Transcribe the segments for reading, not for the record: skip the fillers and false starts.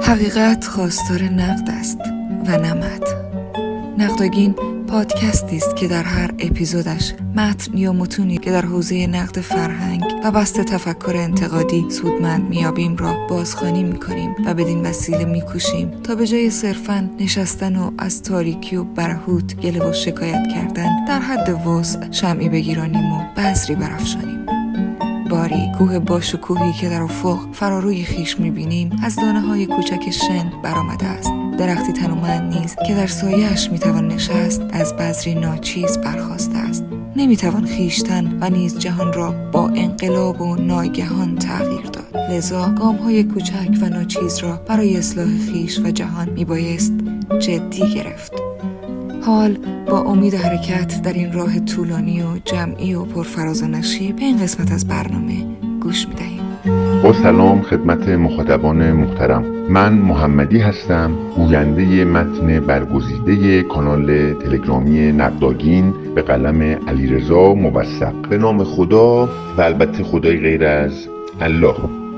حقیقت خواستار نقد است و نمد. نقداگین پادکستی است که در هر اپیزودش متن یا متونی که در حوزه نقد فرهنگ و بسط تفکر انتقادی سودمند میابیم را بازخوانی میکنیم و بدین وسیله میکوشیم تا به جای صرفاً نشستن و از تاریکی و برهوت گله و شکایت کردن در حد وسع شمعی بگیرانیم و بذری برافشانیم. باری کوه باشکوهی که در افق فراروی خیش میبینیم از دانه‌های کوچک شن برآمده است. درختی تنومند نیز که در سایه‌اش میتوان نشست از بذری ناچیز برخاسته است. نمیتوان خیشتن و نیز جهان را با انقلاب و ناگهان تغییر داد. لذا گام‌های کوچک و ناچیز را برای اصلاح خیش و جهان میبایست جدی گرفت. حال با امید حرکت در این راه طولانی و جمعی و پرفراز و نشیب به این قسمت از برنامه گوش میدهیم. با سلام خدمت مخاطبان محترم، من محمدی هستم، گوینده متن برگزیده کانال تلگرامی نقداگین به قلم علیرضا موثق. به نام خدا و البته خدای غیر از الله.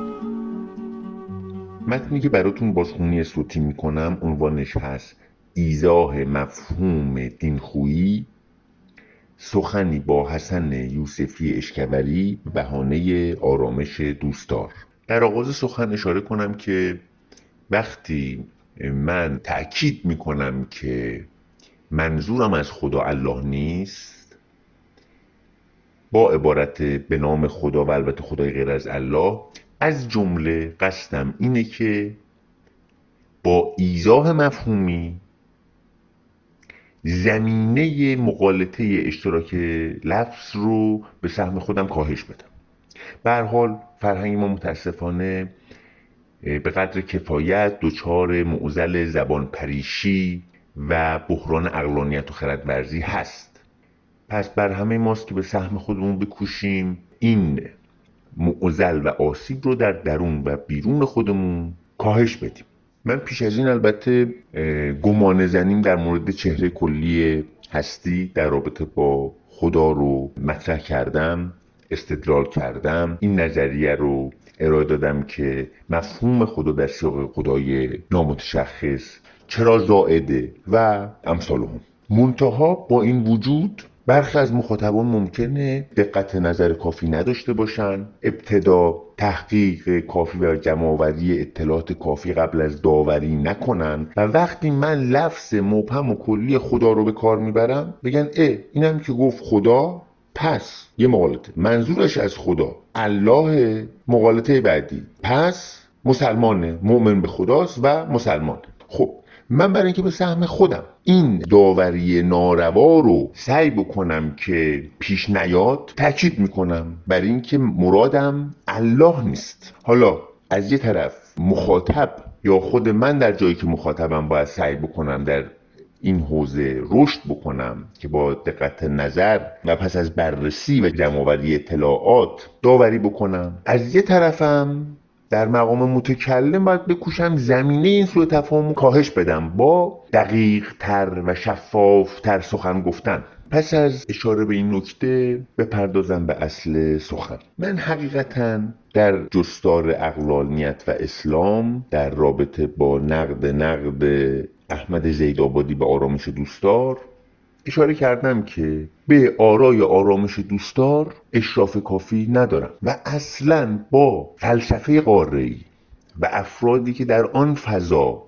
متنی که براتون بازخوانی صوتی میکنم عنوانش هست ایضاح مفهوم دینخویی، سخنی با حسن یوسفی اشکوری به بهانه آرامش دوستدار. در آغاز سخن اشاره کنم که وقتی من تأکید میکنم که منظورم از خدا الله نیست، با عبارت به نام خدا و البته خدای غیر از الله، از جمله قصدم اینه که با ایضاح مفهومی زمینه مغالطه اشتراک لفظ رو به سهم خودم کاهش بدم. به هر حال فرهنگ ما متاسفانه به قدر کفایت دچار معضل زبان پریشی و بحران عقلانیت و خردورزی هست. پس بر همه ماست که به سهم خودمون بکوشیم این معضل و آسیب رو در درون و بیرون خودمون کاهش بدیم. من پیش از این البته گمان زنیم در مورد چهره کلی هستی در رابطه با خدا رو مطرح کردم، استدلال کردم، این نظریه رو ارائه دادم که مفهوم خدا در سیاق خدای نامتشخص چرا زائده و امثالهم. منتها با این وجود برخی از مخاطبان ممکنه دقت نظر کافی نداشته باشن، ابتدا تحقیق کافی و جمع‌آوری اطلاعات کافی قبل از داوری نکنن و وقتی من لفظ مبهم و کلی خدا رو به کار میبرم بگن اینم که گفت خدا، پس یه مغالطه، منظورش از خدا الله، مغالطه بعدی، پس مسلمانه، مؤمن به خداست و مسلمان. خب من برای اینکه به سهم خودم این داوری ناروا رو سعی بکنم که پیش نیاد، تاکید میکنم بر اینکه مرادم الله نیست. حالا از یه طرف مخاطب یا خود من در جایی که مخاطبم باید سعی بکنم در این حوزه رشد بکنم که با دقت نظر و پس از بررسی و جمع‌آوری اطلاعات داوری بکنم، از یه طرفم در مقام متکلم باید بکوشم زمینه این سوء تفاهم کاهش بدم با دقیق تر و شفاف تر سخن گفتن. پس از اشاره به این نکته بپردازم به اصل سخن. من حقیقتاً در جستار عقلانیت و اسلام در رابطه با نقد احمد زیدآبادی به آرامش دوستدار اشاره کردم که به آرای آرامش دوستدار اشراف کافی ندارم و اصلاً با فلسفه قاره‌ای و افرادی که در آن فضا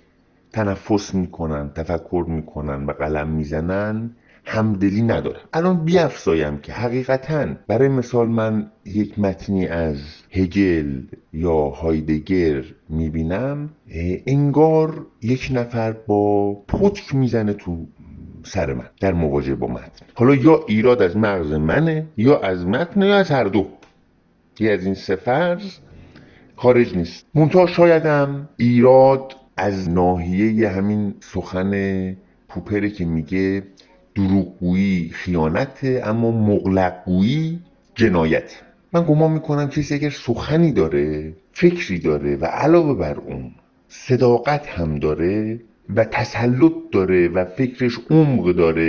تنفس میکنن، تفکر میکنن و قلم میزنن همدلی ندارم. الان بیفزایم که حقیقتاً برای مثال من یک متنی از هگل یا هایدگر میبینم، انگار یک نفر با پتک میزنه تو سر من در مواجهه با متن. حالا یا ایراد از مغز منه یا از متن یا از هر دو، یه از این سه فرض خارج نیست. منتها شایدم ایراد از ناحیه همین سخن پوپره که میگه دروغگویی خیانت، اما مغلقگویی جنایت. من گمان میکنم کسی اگر سخنی داره، فکری داره و علاوه بر اون صداقت هم داره و تسلط داره و فکرش عمق داره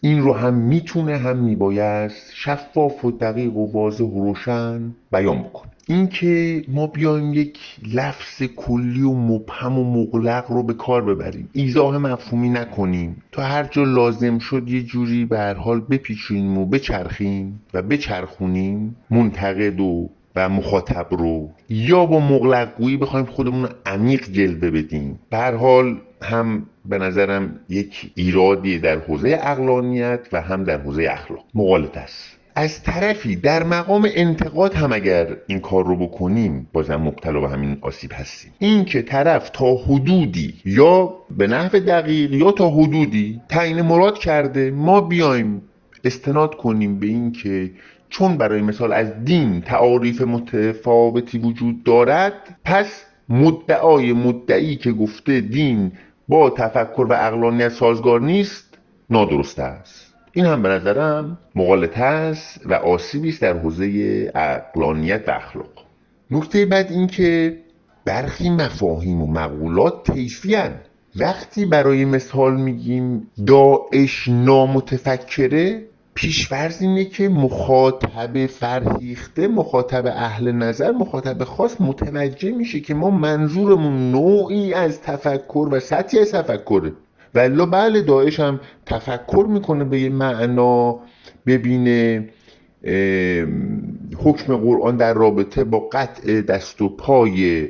این رو هم میتونه هم میبایست شفاف و دقیق و واضح و روشن بیان بکنه. این که ما بیایم یک لفظ کلی و مبهم و مغلق رو به کار ببریم، ایضاح مفهومی نکنیم، تا هر جا لازم شد یه جوری به هر حال بپیچونیم و بچرخیم و بچرخونیم منتقد و مخاطب رو، یا با مغلق گویی بخوایم خودمون رو عمیق جلوه بدیم، به هر حال هم به نظرم یک ایرادی در حوزه عقلانیت و هم در حوزه اخلاق مغالطه است. از طرفی در مقام انتقاد هم اگر این کار رو بکنیم بازم مبتلا به همین آسیب هستیم. این که طرف تا حدودی یا به نحو دقیق یا تا حدودی تعیین مراد کرده، ما بیایم استناد کنیم به این که چون برای مثال از دین تعاریف متفاوتی وجود دارد، پس مدعی که گفته دین با تفکر و عقلانیت سازگار نیست نادرست است. این هم به نظرم مغالطه است و آسیبی است در حوزه عقلانیت و اخلاق. نکته بعد این که برخی مفاهیم و مقولات طیفی‌اند. وقتی برای مثال میگیم داعش نامتفکره، پیش‌فرض اینه که مخاطب فرهیخته، مخاطب اهل نظر، مخاطب خاص متوجه میشه که ما منظورمون نوعی از تفکر و سطحی از تفکره. ولی بله داعش هم تفکر میکنه به یه معنا، ببینه حکم قرآن در رابطه با قطع دست و پای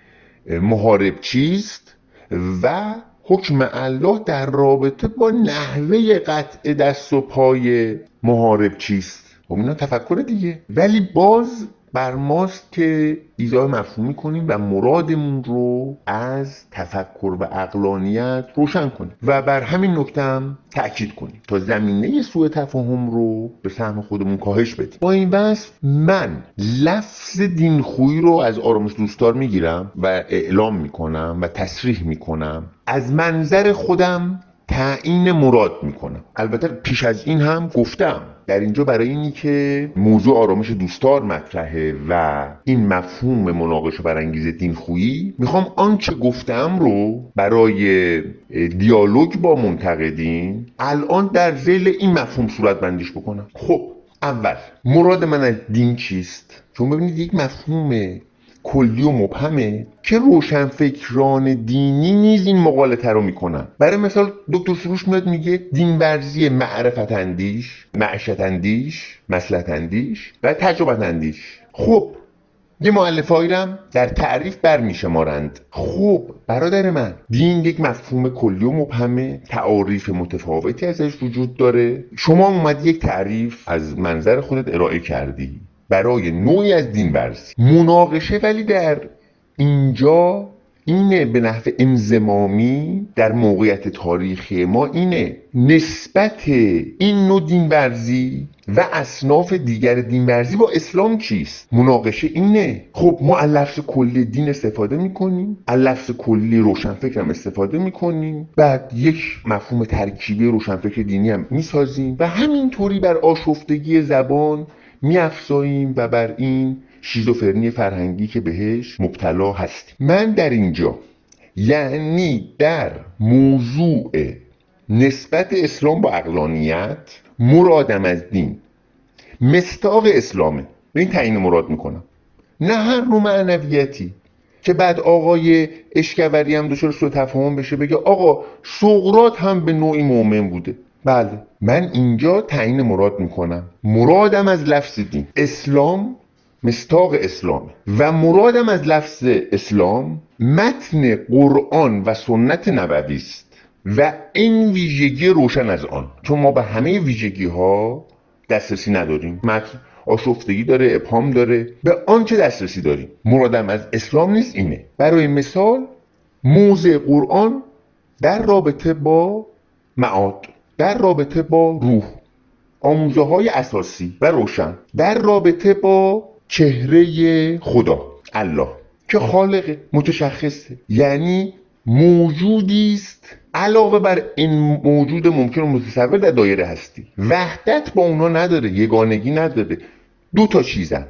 محارب چیست و حکم الله در رابطه با نحوه قطع دست و پای محارب چیست. خب اینا تفکر دیگه، ولی باز بر ماست که ایضاح مفهومی کنیم و مرادمون رو از تفکر و عقلانیت روشن کنیم و بر همین نکته هم تأکید کنیم تا زمینه سوء تفاهم رو به سهم خودمون کاهش بدیم. با این وصف من لفظ دینخویی رو از آرامش دوستدار میگیرم و اعلام میکنم و تصریح میکنم، از منظر خودم تعیین مراد میکنم. البته پیش از این هم گفتم در اینجا برای اینی که موضوع آرامش دوستدار مطرحه و این مفهوم مناقشه برانگیز دینخویی، میخوام آنچه گفتم رو برای دیالوگ با منتقدین الان در ذیل این مفهوم صورت بندیش بکنم. خب اول مراد من از دین چیست؟ چون ببینید یک مفهوم کلی و مبهمه که روشنفکران دینی نیز این مغالطه رو میکنن. برای مثال دکتر سروش میاد میگه دینورزی معرفت اندیش، معیشت اندیش، مصلحت اندیش و تجربت اندیش. خب یه مؤلفه‌ای هم در تعریف برمیشمارند. خب برادر من، دین یک مفهوم کلی و مبهمه، تعاریف متفاوتی ازش وجود داره. شما اومدی یک تعریف از منظر خودت ارائه کردی برای نوعی از دین ورزی. مناقشه ولی در اینجا اینه به نحو انضمامی در موقعیت تاریخی ما اینه نسبت این نوع دین ورزی و اصناف دیگر دین ورزی با اسلام چیست. مناقشه اینه. خب ما از لفظ کلی دین استفاده میکنیم، از لفظ کلی روشنفکر هم استفاده میکنیم، بعد یک مفهوم ترکیبی روشنفکر دینی هم میسازیم و همینطوری بر آشفتگی زبان میافزاییم و بر این شیزوفرنی فرهنگی که بهش مبتلا هستیم. من در اینجا یعنی در موضوع نسبت اسلام با عقلانیت، مرادم از دین مصداق اسلامه، به این تعیین مراد میکنم، نه هر نوع معنویتی که بعد آقای اشکوری هم دچار سوء تفاهم بشه بگه آقا سقراط هم به نوعی مؤمن بوده. بله من اینجا تعیین مراد میکنم، مرادم از لفظ دین اسلام مصداق اسلامه و مرادم از لفظ اسلام متن قرآن و سنت نبوی است و این ویژگی روشن از آن، چون ما به همه ویژگی ها دسترسی نداریم. متن آشفتگی داره، ابهام داره، به آنچه دسترسی داریم. مرادم از اسلام نیست اینه. برای مثال موضع قرآن در رابطه با معاد، در رابطه با روح، آموزه های اساسی و روشن، در رابطه با چهره خدا الله که خالق متشخصه، یعنی موجودی است علاوه بر این موجود ممکن و متصور در دایره هستی. وحدت با اونا نداره، یگانگی نداره، دو تا چیزن،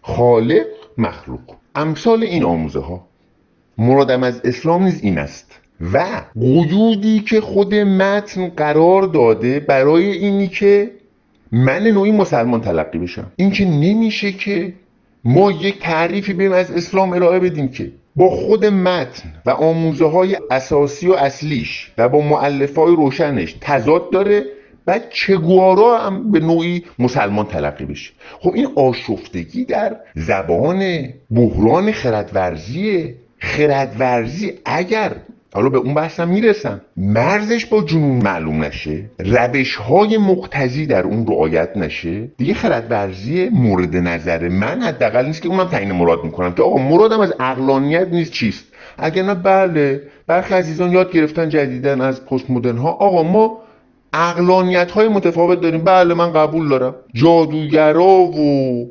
خالق مخلوق. امثال این آموزه ها. مرادم از اسلام نیز این است. و قیودی که خود متن قرار داده برای اینی که من نوعی مسلمان تلقی بشم. این که نمیشه که ما یک تعریفی بریم از اسلام ارائه بدیم که با خود متن و آموزه های اساسی و اصلیش و با مؤلفه های روشنش تضاد داره، بعد چگوارا هم به نوعی مسلمان تلقی بشه. خب این آشفتگی در زبان بحران خردورزیه. خردورزی اگر حالا به اون بحثم میرسم مرزش با جنون معلوم نشه، روش های مقتضی در اون رعایت نشه، دیگه خردورزی مورد نظر من حداقل نیست که اونم تعیین مراد میکنم که آقا مرادم از عقلانیت نیست چیست. اگر نه بله برخی عزیزان یاد گرفتن جدیدن از پست مدرن ها آقا ما عقلانیت های متفاوت داریم. بله من قبول دارم، جادوگرا و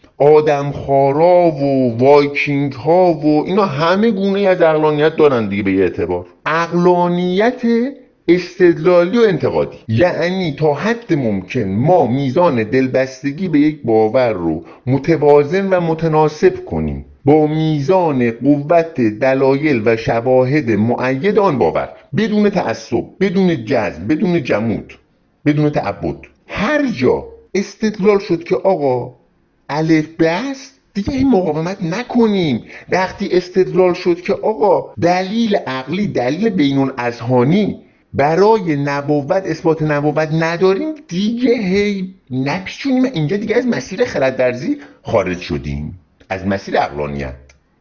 آدمخوارا و وایکینگ ها و اینا همه گونه از عقلانیت دارن دیگه. به یه اعتبار عقلانیت استدلالی و انتقادی، یعنی تا حد ممکن ما میزان دلبستگی به یک باور رو متوازن و متناسب کنیم با میزان قوت دلایل و شواهد مؤید آن باور، بدون تعصب، بدون جذب، بدون جمود، بدون تعبد. هر جا استدلال شد که آقا الف به است، دیگه این مقاومت نکنیم. وقتی استدلال شد که آقا دلیل عقلی، دلیل بین‌الاذهانی برای نبوت، اثبات نبوت نداریم، دیگه هی نپیچونیم. اینجا دیگه از مسیر خردورزی خارج شدیم، از مسیر عقلانیت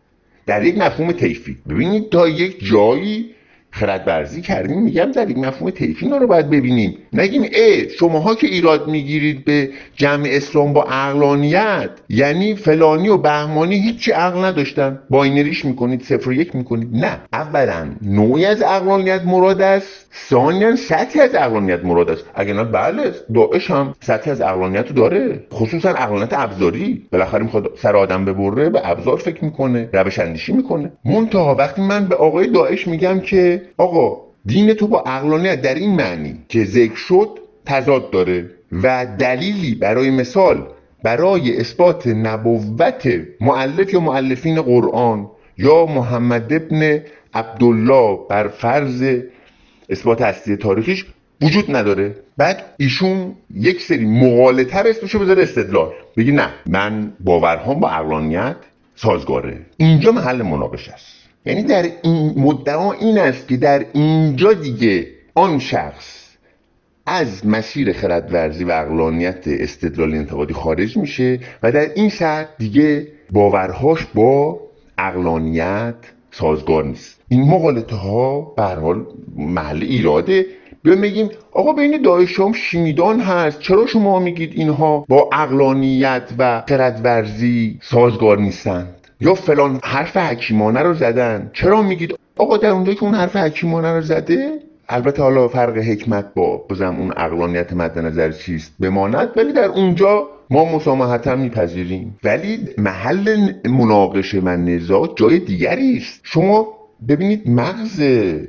در یک مفهوم طیفی. ببینید تا یک جایی خردورزی کردیم، میگم در یک مفهوم طیفی اینا رو باید ببینیم. نگیم شماها که ایراد میگیرید به جمع اسلام با عقلانیت یعنی فلانی و بهمانی هیچی عقل نداشتن، باینریش میکنید، 0 و 1 میکنید. نه، اولا نوعی از عقلانیت مراد است، ثانیا سطحی از عقلانیت مراد است. اگر نه بله داعش هم سطحی از عقلانیت رو داره، خصوصا عقلانیت ابزاری. بالاخره میخواد سر آدم ببره، به ابزار فکر میکنه، روش اندیشی میکنه. منتها وقتی من به آقای داعش میگم که آقا دین تو با عقلانیت در این معنی که ذکر شد تضاد داره و دلیلی برای مثال برای اثبات نبوت مؤلف یا مؤلفین قرآن یا محمد ابن عبدالله بر فرض اثبات هستی تاریخیش وجود نداره، بعد ایشون یک سری مغالطه رو اسمشو بذاره استدلال، بگی نه من باورهام با عقلانیت سازگاره. اینجا محل مناقشه است. یعنی در این مدعا این است که در اینجا دیگه آن شخص از مسیر خردورزی و عقلانیت استدلال انتقادی خارج میشه و در این سطح دیگه باورهاش با عقلانیت سازگار نیست. این مغالطه ها به هر حال محل ایراده. بگیم آقا بین داعش هم شیمیدان هست، چرا شما میگید اینها با عقلانیت و خردورزی سازگار نیستند؟ یا فلان حرف حکیمانه رو زدن، چرا میگید آقا در اونجایی که اون حرف حکیمانه رو زده، البته حالا فرق حکمت با بازم اون عقلانیت مد نظر چیست بماند، ولی در اونجا ما مسامحتا میپذیریم. ولی محل مناقشه و نزاع جای دیگری است. شما ببینید مغز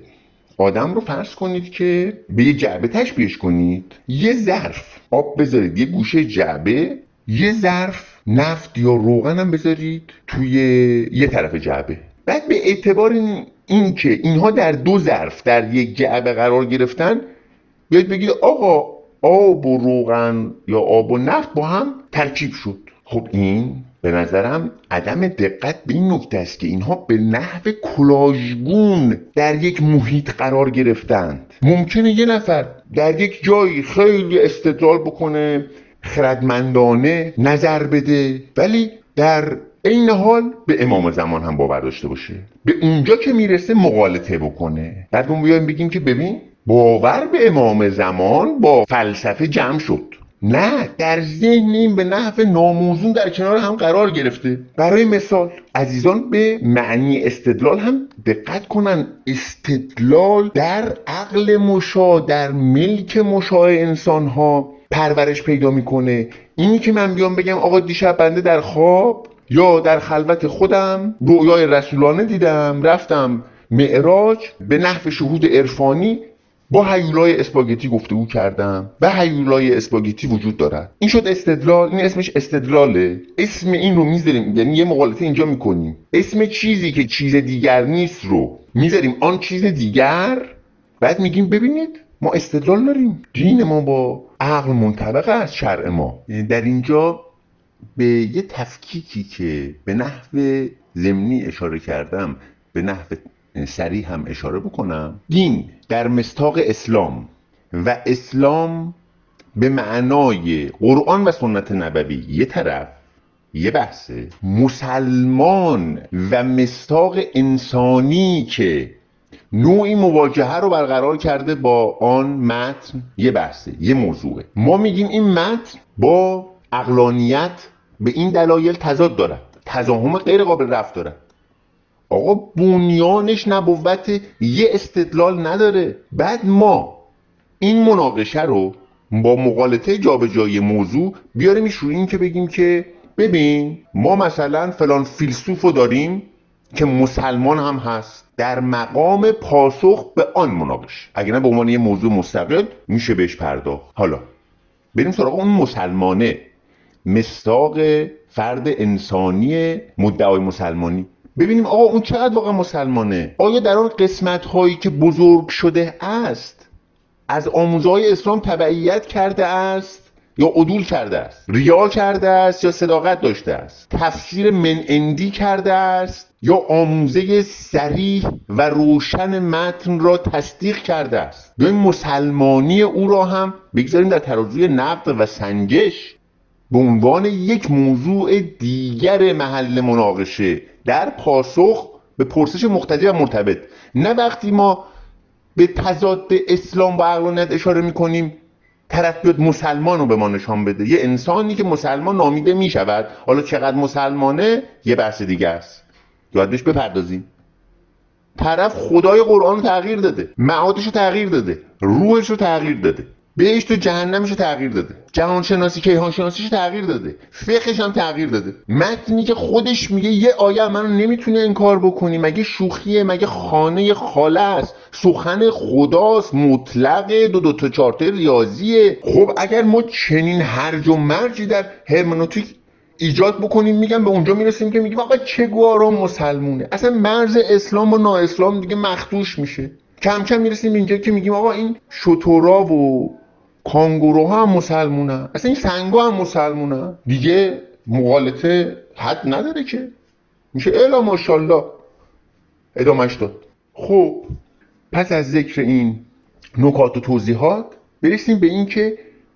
آدم رو فرض کنید که به یه جعبه تشبیهش کنید، یه ظرف آب بذارید یه گوشه جعبه، یه ظرف نفت یا روغن هم بذارید توی یه طرف جعبه. بعد به اعتبار این که اینها در دو ظرف در یک جعبه قرار گرفتن بیاید بگید آقا آب و روغن یا آب و نفت با هم ترکیب شد. خب این به نظرم عدم دقت به این نکته است که اینها به نحو کلاژگون در یک محیط قرار گرفتند. ممکنه یه نفر در یک جایی خیلی استدلال بکنه، خردمندانه نظر بده، ولی در این حال به امام زمان هم باور داشته باشه، به اونجا که میرسه مغالطه بکنه. بعد اون بیایم بگیم که ببین باور به امام زمان با فلسفه جمع شد. نه، در ذهن این به نحو ناموزون در کنار هم قرار گرفته. برای مثال عزیزان به معنی استدلال هم دقت کنن. استدلال در عقل مشاع، در ملک مشاع انسان ها پرورش پیدا میکنه. اینی که من بیام بگم آقا دیشب بنده در خواب یا در خلوت خودم رؤیای رسولانه دیدم، رفتم معراج، به نحو شهود عرفانی با هیولای اسپاگتی گفتگو کردم و هیولای اسپاگتی وجود دارد، این شد استدلال. این اسمش استدلاله. اسم این رو میذاریم، یعنی یه مغالطه اینجا میکنیم، اسم چیزی که چیز دیگر نیست رو میذاریم آن چیز دیگر، بعد میگیم ببینید ما استدلال داریم، دین ما با عقل منطبق است، شرع ما. در اینجا به یه تفکیکی که به نحو ضمنی اشاره کردم به نحو صریح هم اشاره بکنم. دین در مصداق اسلام و اسلام به معنای قرآن و سنت نبوی یه طرف یه بحثه، مسلمان و مصداق انسانی که نوعی مواجهه رو برقرار کرده با آن متن یه بحثه، یه موضوعه. ما میگیم این متن با عقلانیت به این دلایل تضاد دارد، تضاهم غیر قابل رفع دارد. آقا بنیانش نبوت، یه استدلال نداره. بعد ما این مناقشه رو با مغالطه جابجایی موضوع بیاریمش روی این که بگیم که ببین ما مثلا فلان فیلسوف رو داریم که مسلمان هم هست، در مقام پاسخ به آن مناقشه، اگر نه به عنوان یه موضوع مستقل میشه بهش پرداخت. حالا بریم سراغ اون مسلمانه، مصداق فرد انسانی مدعای مسلمانی. ببینیم آقا اون چقدر واقعا مسلمانه. آیا در آن قسمت هایی که بزرگ شده است از آموزهای اسلام تبعیت کرده است یا عدول کرده است، ریا کرده است یا صداقت داشته است، تفسیر من اندی کرده است یا آموزه صریح و روشن متن را تصدیق کرده است؟ یا این مسلمانی او را هم بگذاریم در ترازوی نقد و سنجش به عنوان یک موضوع دیگر محل مناقشه در پاسخ به پرسش مقتضی و مرتبط. نه وقتی ما به تضاد اسلام و عقلانیت اشاره میکنیم طرف بیاد مسلمان رو به ما نشان بده. یه انسانی که مسلمان نامیده میشود، حالا چقدر مسلمانه یه بحث دیگه است، باید بهش بپردازیم. طرف خدای قرآن رو تغییر داده، معادش رو تغییر داده، روحش رو تغییر داده، بهشت و جهنمش رو تغییر داده، جهانشناسی کیهانشناسیش رو تغییر داده، فقهش هم تغییر داده. متنی که خودش میگه یه آیه منو نمیتونه انکار بکنی، مگه شوخیه؟ مگه خانه خاله است؟ سخن خداست، مطلقه، دو تا چارت ریاضیه. خب اگر ما چنین هرج و مرجی در هرمنوتیک ایجاد بکنیم، میگم به اونجا میرسیم که میگیم آقا چه گوارا مسلمونه، اصلا مرز اسلام و نااسلام دیگه مخدوش میشه. کم کم میرسیم اینجا که میگیم آقا این شترا و کانگوروها هم مسلمونن، اصلا این سنگا هم مسلمونن دیگه. مغالطه حد نداره که، میشه الا ماشاءالله ادامش داد. خب پس از ذکر این نکات و توضیحات برسیم به این که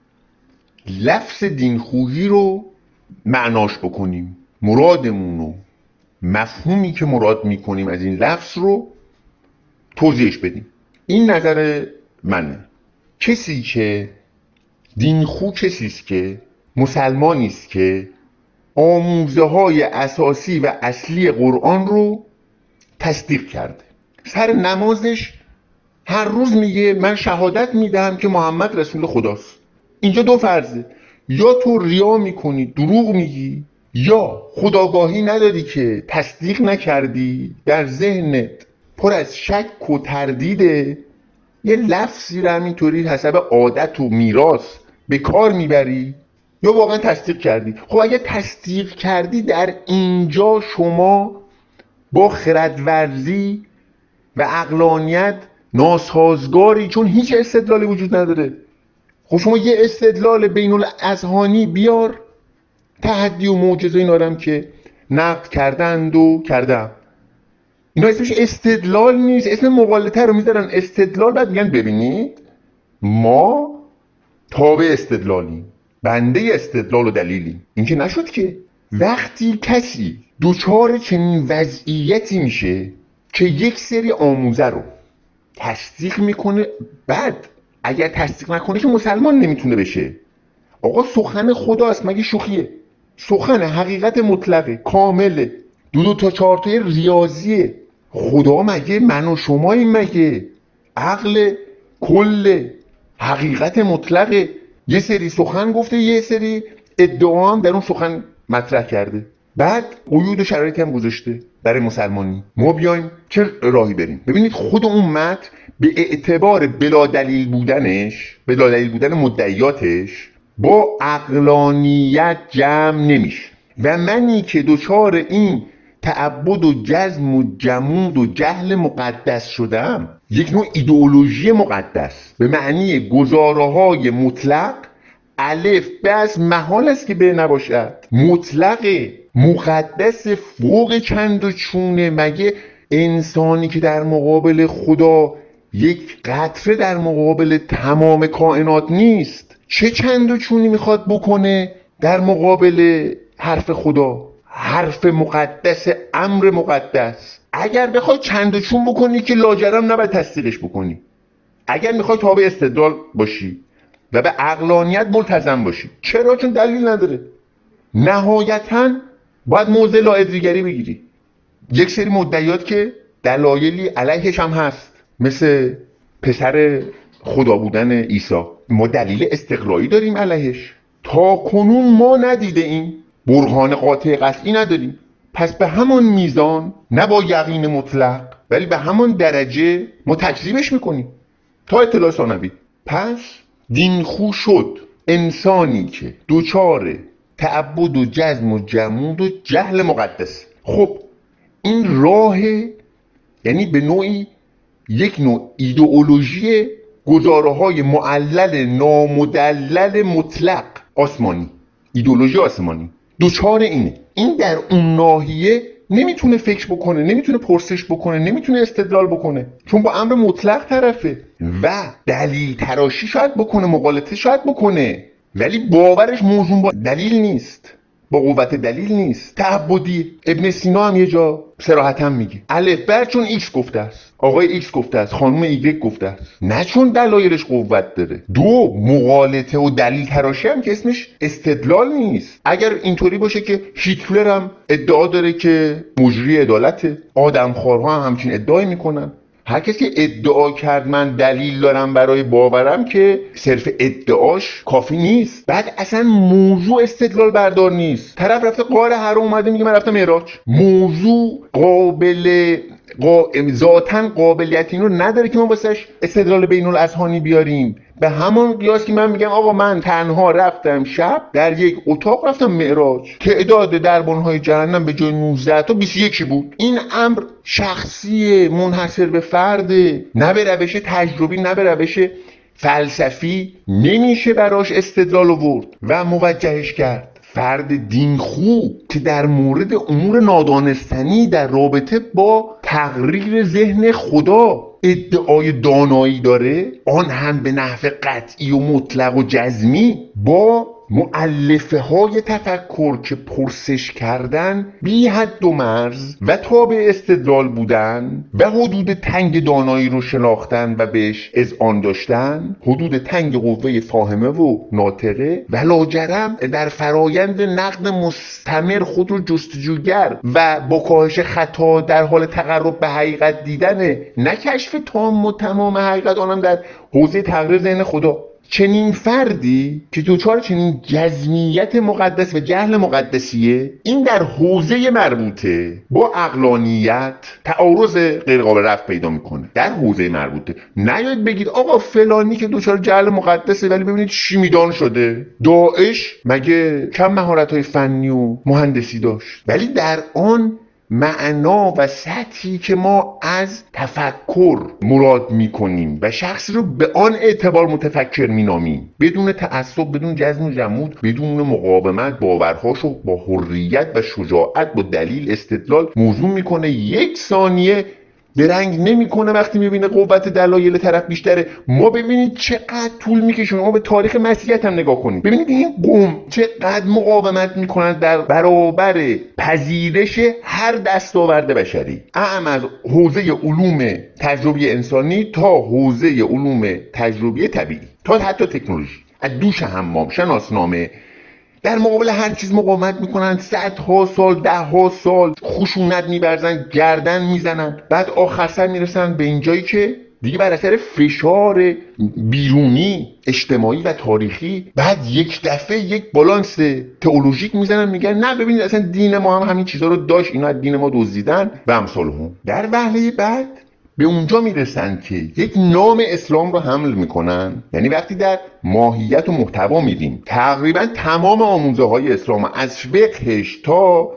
لفظ دینخویی رو معناش بکنیم، مرادمون رو، مفهومی که مراد میکنیم از این لفظ رو توضیحش بدیم. این نظر منه. کسی که دینخو کسی است که مسلمانی است که آموزه های اساسی و اصلی قرآن رو تصدیق کرده. سر نمازش هر روز میگه من شهادت میدم که محمد رسول خداست. اینجا دو فرضه، یا تو ریا میکنی دروغ میگی، یا خودآگاهی نداری که تصدیق نکردی، در ذهنت پر از شک و تردیده، یه لفظی رو همینطوری حسب عادت و میراث به کار میبری، یا واقعا تصدیق کردی. خب اگه تصدیق کردی در اینجا شما با خردورزی و عقلانیت ناسازگاری، چون هیچ استدلالی وجود نداره. خب شما یه استدلال بین الاذهانی بیار، تحدی و معجزه اینا رو هم که نقد کردند و کردم، اینا اسمش استدلال نیست، اسم مغالطه رو میذارن استدلال. بعد میگن ببینید ما تابع استدلالیم، بنده استدلال و دلیلیم. این که نشد که. وقتی کسی دوچار چنین وضعیتی میشه که یک سری آموزه رو تصدیق میکنه، بعد اگر تصدیق نکنه که مسلمان نمیتونه بشه. آقا سخن خداست، مگه شوخیه؟ سخن حقیقت مطلقه، کامله، دو تا چارتای ریاضیه. خدا مگه من و شماییم؟ مگه عقل کل حقیقت مطلقه؟ یه سری سخن گفته، یه سری ادعا هم در اون سخن مطرح کرده، بعد قیود و شرایط هم گذاشته برای مسلمانی. ما بیایم چه راهی بریم؟ ببینید خود اون متن به اعتبار بلا دلیل بودنش، بلا دلیل بودن مدعیاتش، با عقلانیت جمع نمیشه. و منی که دچار این تعبد و جزم و جمود و جهل مقدس شدم. یک نوع ایدئولوژی مقدس به معنی گزاره‌های مطلق، الف بس محال است که به نباشد، مطلق مقدس فوق چند و چونه. مگه انسانی که در مقابل خدا یک قطره در مقابل تمام کائنات نیست؟ چه چند و چونی میخواد بکنه در مقابل حرف خدا، حرف مقدس، امر مقدس؟ اگر بخوای چند و چون بکنی که لاجرم نباید تصدیقش بکنی. اگر میخوای تابع استدلال باشی و به عقلانیت ملتزم باشی. چرا؟ چون دلیل نداره. نهایتاً باید موضع لاعبریگری بگیری. یک سری مدعیات که دلایلی علیهش هم هست، مثل پسر خدا بودن عیسی، ما دلیل استقرایی داریم علیهش. تا کنون ما ندیده ایم، برهان قاطع قطعی نداریم. پس به همان میزان، نه با یقین مطلق ولی به همان درجه ما تکذیبش میکنیم تا اطلاع ثانوی. پس دینخو شد انسانی که دوچار تعبد و جزم و جمود و جهل مقدس. خب این راه، یعنی به نوعی یک نوع ایدئولوژی گزاره‌های معلل نامدلل مطلق آسمانی، ایدئولوژی آسمانی دوچار اینه. این در اون ناحیه نمیتونه فکر بکنه، نمیتونه پرسش بکنه، نمیتونه استدلال بکنه، چون با امر مطلق طرفه و دلیل تراشی شاید بکنه، مغالطه شاید بکنه، ولی باورش موزون با دلیل نیست، با قوت دلیل نیست. تعبدی. ابن سینا هم یه جا صراحتاً میگه الف بر چون ایکس گفته است، آقای ایکس گفته است، خانم ایگرگ گفته است، نه چون دلایلش قوت داره. دو، مغالطه و دلیل تراشی هم که اسمش استدلال نیست. اگر اینطوری باشه که هیتلر هم ادعا داره که مجری عدالته، آدمخوارها هم همچین ادعای میکنن. هر کسی که ادعا کرد من دلیل دارم برای باورم که صرف ادعاش کافی نیست. بعد اصلا موضوع استدلال بردار نیست. طرف رفته غار حرا اومده میگه من رفتم معراج. موضوع ذاتاً قابلیت اینو نداره که ما واسش استدلال بین الاذهانی بیاریم. به همان قیاس که من میگم آقا من تنها رفتم شب در یک اتاق رفتم معراج، تعداد دربانهای جهنم به جای 19 تا 21 بود. این امر شخصی، منحصر به فرده، نه به روش تجربی، نه به روش فلسفی نمیشه براش استدلال آورد و موجهش کرد. فرد دینخو که در مورد امور نادانستنی در رابطه با تقریر ذهن خدا ادعای دانایی داره، آن هم به نحو قطعی و مطلق و جزمی، با مؤلفه های تفکر که پرسش کردن بی حد و مرز و تابع استدلال بودن و حدود تنگ دانایی رو شناختن و بهش اذعان داشتن، حدود تنگ قوه فاهمه و ناطقه، و لاجرم در فرایند نقد مستمر خود رو جستجوگر و با کاهش خطا در حال تقرب به حقیقت دیدن، نه کشف تام و تمام حقیقت، آنم در حوزه تقریر ذهن خدا. چنین فردی که دوچار چنین جزمیت مقدس و جهل مقدسیه، این در حوزه مربوطه با عقلانیت تعارض غیر قابل رفع پیدا میکنه. در حوزه مربوطه نیاید بگید آقا فلانی که دوچار جهل مقدسه ولی ببینید شیمیدان شده. داعش مگه کم مهارت‌های فنی و مهندسی داشت؟ ولی در آن معنا و سطحی که ما از تفکر مراد میکنیم و شخصی رو به آن اعتبار متفکر مینامیم، بدون تعصب، بدون جزم و جمود، بدون مقاومت، باورهاشو با حریت و شجاعت با دلیل استدلال موضوع میکنه. یک ثانیه درنگ نمیکنه وقتی میبینه قوت دلایل طرف بیشتره. ما ببینید چقدر طول میکشه. ما به تاریخ مسیحیت هم نگاه کنید، ببینید این قوم چقدر مقاومت میکنن در برابر پذیرش هر دستاورد بشری، اعم از حوزه علوم تجربی انسانی تا حوزه علوم تجربی طبیعی تا حتی تکنولوژی. از دوش حمام، شناسنامه، در مقابل هر چیز مقاومت میکنن. صدها سال، دهها سال خشونت می‌ورزن، گردن میزنن، بعد آخر سر میرسن به اینجایی که دیگه بر اثر فشار بیرونی، اجتماعی و تاریخی، بعد یک دفعه یک بالانس تئولوژیک میزنن، میگن نه ببینید اصلا دین ما هم همین چیزا رو داشت، اینا از دین ما دزدیدن و امثالهم. در وهله بعد به اونجا میرسن که یک نام اسلام رو حمل میکنن. یعنی وقتی در ماهیت و محتوا میدیم تقریبا تمام آموزه های اسلام از فقهش تا